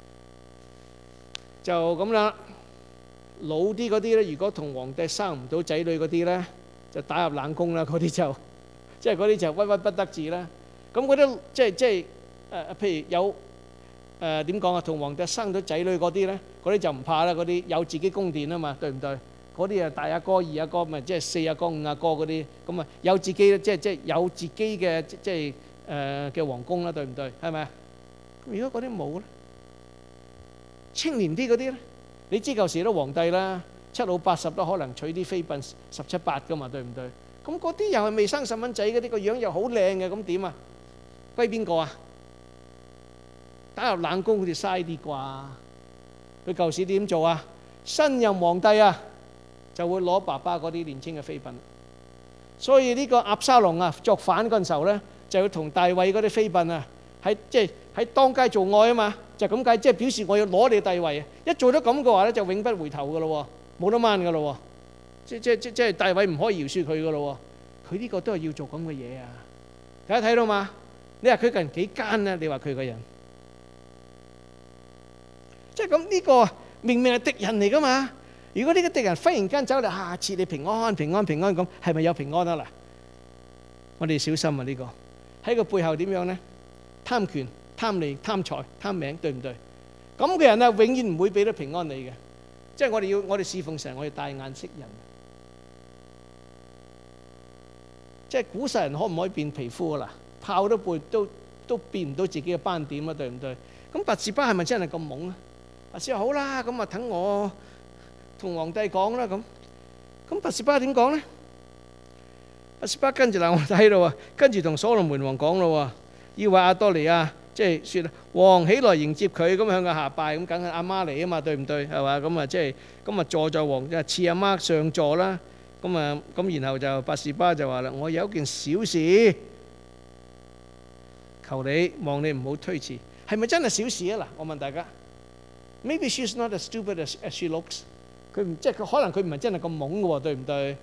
就咁啦。老啲嗰啲咧，如果同皇帝生唔到仔女嗰啲咧，就打入冷宮啦。嗰啲就即係嗰啲就屈屈不得志啦。咁嗰啲即係譬如有點講啊，同皇帝生咗仔女嗰啲咧，嗰啲就唔怕啦。嗰啲有自己宮殿啊嘛，對唔對？嗰啲啊大阿哥、二阿哥，咪即係四阿哥、五阿哥嗰啲，咁啊有自己即係有自己嘅即係嘅皇宮啦，對唔對？係咪啊？如果嗰啲冇咧，青年啲嗰啲咧，你知舊時啲皇帝啦，7老80都可能娶啲妃嬪17、18噶嘛，對唔對？咁嗰啲又係未生細蚊仔嗰啲，個樣又好靚嘅，咁點啊？歸邊個啊？打入冷宮好似嘥啲啩？佢舊時點做啊？新任皇帝啊，就會攞爸爸嗰啲年輕嘅妃嬪。所以呢個押沙龍啊，作反嗰陣時候咧，就要同大衛嗰啲妃嬪啊，即係喺當街做愛啊嘛，就咁解，即係表示我要攞你帝位啊！一做咗咁嘅話咧，就永不回頭噶咯喎，冇得掹噶咯喎，即係大衛唔可以饒恕佢噶咯喎，佢呢個都係要做咁嘅嘢啊！大家睇到嘛？你話佢個人幾奸啊？你話佢個人，即係咁呢個明明係敵人嚟噶嘛？如果呢個敵人忽然間走嚟，下次你平安平安平安咁，係咪有平安啊？嗱，我哋小心啊！呢個喺個背後點樣咧？貪權、貪利、貪財、貪名，對唔對？咁嘅人啊，永遠唔會俾到平安你嘅。即係我哋侍奉神，我哋帶眼識人。即係古實人可唔可以變皮膚啊？嗱，炮都變唔到自己嘅斑點啊，對唔對？咁拔示巴係咪真係咁懵啊？拔示巴好啦，咁啊等我同皇帝講啦，咁拔示巴點講咧？拔示巴跟住嗱，我睇到啊，跟住同所羅門王講咯，要話亞多尼亞，即係説王起來迎接佢，咁向佢下拜，咁梗係阿媽嚟啊嘛，對唔對？係嘛？咁啊即係咁啊坐在王賜阿媽上座啦。咁啊咁然後就拔示巴就話啦：我有一件小事，求你望你唔好推辭。係咪真係小事啊？嗱，我問大家 ，Maybe she's not as stupid as she looks。佢唔即係可能佢唔係真係咁懵嘅喎，對唔對？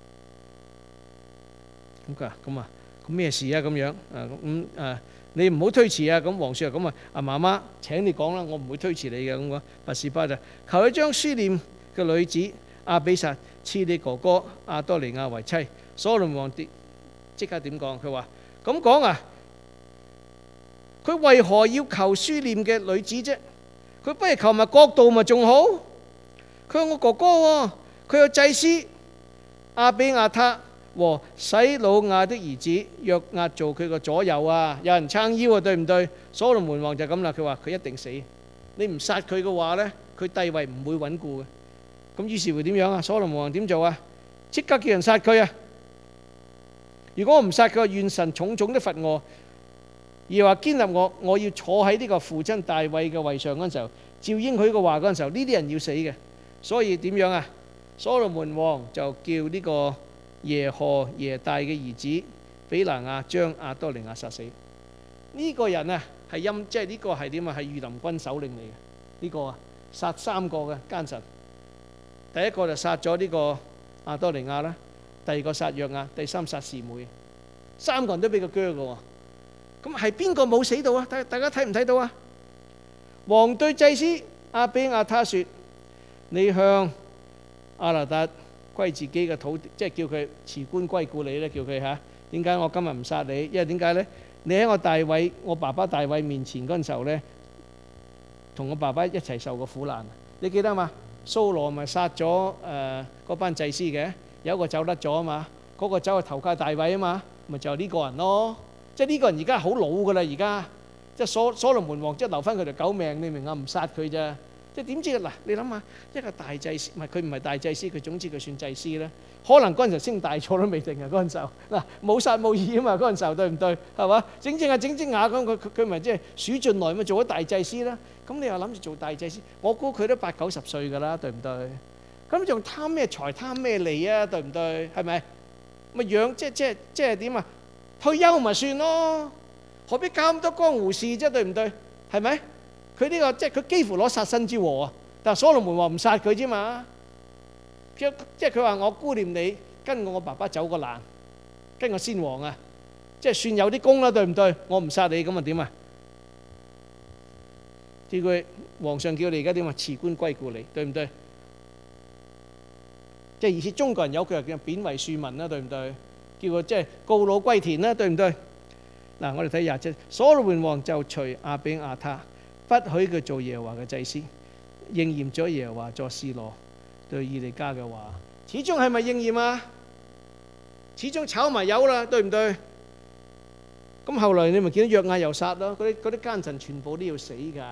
咁咩事啊？咁樣你唔好推辭啊！咁王說咁啊，媽媽請你講啦，我唔會推辭你嘅。咁講拔示巴就求你將書念嘅女子亞比煞賜你哥哥亞多尼亞為妻。所羅門王即刻點講？佢話咁講啊，佢為何要求書念嘅女子啫？佢不如求埋國度咪仲好？佢係我哥哥喎，佢有祭司亞比亞他和洗魯亞的兒子約押做佢個左右啊，有人撐腰啊，對唔對？所羅門王就咁啦，佢話佢一定死，你唔殺佢嘅話呢，佢帝位唔會穩固嘅。咁於是會點樣啊？所羅門王點做啊？即刻叫人殺佢啊！如果我唔殺佢，願神重重的罰我，而話堅立我要坐喺呢個父親大衛嘅位上嗰陣時候，照應佢嘅話嗰陣時候，呢啲人要死嘅。所以點樣啊？所羅門王就叫呢個耶何耶大嘅兒子比拿雅將亞多尼亞殺死。呢個人啊係即係呢個係點啊？係御林軍首領嚟嘅。呢個啊殺3個嘅奸臣。第一個就殺咗呢個亞多尼亞啦，第二個殺約押，第三殺示每。3個人都俾佢鋸嘅喎。咁係邊個冇死到啊？大家睇唔睇到啊？王對祭司亞比亞他說：你向亞拿達歸自己嘅土地，即係叫佢辭官歸故里咧。叫佢嚇點解我今日唔殺你？因為點解咧？你喺我爸爸大衛面前嗰陣時候咧，同我爸爸一齊受過苦難。你記得嘛？蘇羅咪殺咗嗰班祭司嘅，有一個走甩咗啊嘛，嗰個走去投靠大衛啊嘛，咪就係呢個人咯。即係呢個人而家好老噶啦，而家即係所羅門王即係留翻佢條狗命，你明啊？唔殺佢咋？即係點知嗱？你諗下一個大祭司，佢唔係大祭司，佢總之佢算祭司啦。可能嗰陣時升大錯都未定啊！嗰陣時候嗱冇殺冇義啊嘛，嗰陣時候對唔對？係嘛？整下咁佢咪即係鼠進來咪做咗大祭司啦？咁你又諗住做大祭司？我估佢都80、90歲㗎啦，對唔對？咁仲貪咩財貪咩利啊？對唔對？係咪？咪養即係點啊？退休咪算咯，何必搞咁多江湖事啫？對唔對？係咪？佢呢個即係佢幾乎攞殺身之禍啊！但係所羅門話唔殺佢啫嘛，即係佢話我顧念你跟我爸爸走個難，跟我先王啊，即係算有啲功啦，對唔對？我唔殺你咁啊點啊？叫佢皇上叫你而家點啊？辭官歸故里，對唔對？即係意思中國人有句話叫貶為庶民啦，對唔對？叫佢即係告老歸田啦，對唔對？嗱，我哋睇27，所羅門王就隨亞比亞他，不許佢做耶和華嘅祭司，應驗咗耶和華作示羅對以利家嘅話。始終係咪應驗啊？始終炒埋魷啦，對唔對？咁後來你咪見到約押又殺咯，嗰啲奸臣全部都要死㗎。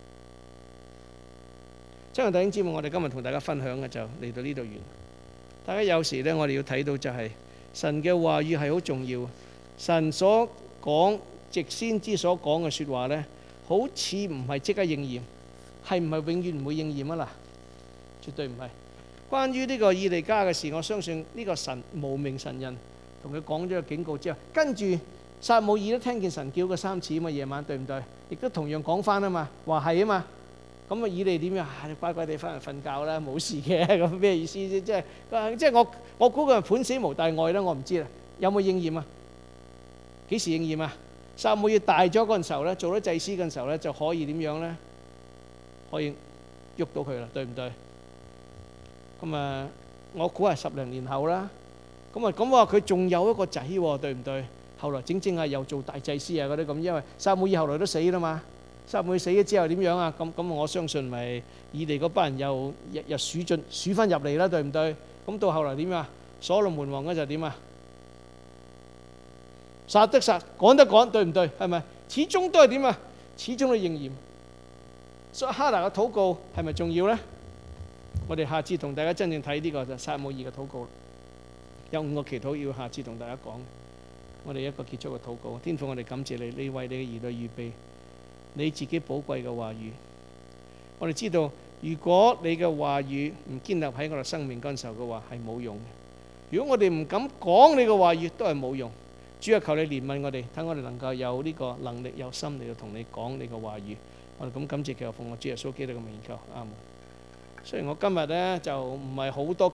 親愛弟兄姊妹，我哋今日同大家分享嘅就嚟到呢度完。大家有時咧，我哋要睇到就係神嘅話語係好重要。神所講，藉先知所講嘅説話咧，好似唔係即刻應驗，係唔係永遠唔會應驗啊？嗱，絕對唔係。關於呢個以利家嘅事，我相信呢個神無名神人同佢講咗個警告之後，跟住撒母耳都聽見神叫佢3次啊嘛，夜晚對唔對？亦都同樣講翻啊嘛，話係啊嘛。咁啊，以利點樣？你乖乖地翻去瞓覺啦，冇事嘅。咁咩意思啫？即係我估佢係判死無大礙啦。我唔知啦，有冇應驗啊？幾時應驗啊？撒母耳大咗嗰陣時候咧，做咗祭司嗰陣時候咧，就可以點樣咧？可以喐到佢啦，對唔對？咁啊，我估係10零年後啦。咁話佢仲有一個仔喎，對唔對？後來整整又做大祭司啊嗰啲咁，因為撒母耳後來都死啦嘛。撒母耳死咗之後點樣啊？咁我相信咪以利嗰班人又數翻入嚟啦，對唔對？咁到後來點啊？所羅門王嗰就點啊？殺得殺，趕得趕，對唔對？係咪？始終都係點啊？始終都應驗。所以哈拿嘅禱告係咪重要咧？我哋下次同大家真正睇呢個就撒母耳嘅禱告。有5個祈禱要下次同大家講。我哋一個結束嘅禱告。天父，我哋感謝你，你為你嘅兒女預備你自己寶貴嘅話語。我哋知道，如果你嘅話語唔建立喺我哋生命嗰陣時候嘅話，係冇用嘅。如果我哋唔敢講你嘅話語，都係冇用。主啊，求你憐憫我哋，睇我哋能夠有呢個能力、有心嚟到同你講你嘅話語。我哋咁感謝，祈求奉我主耶穌基督嘅名求，阿門。雖然我今日咧就唔係好多。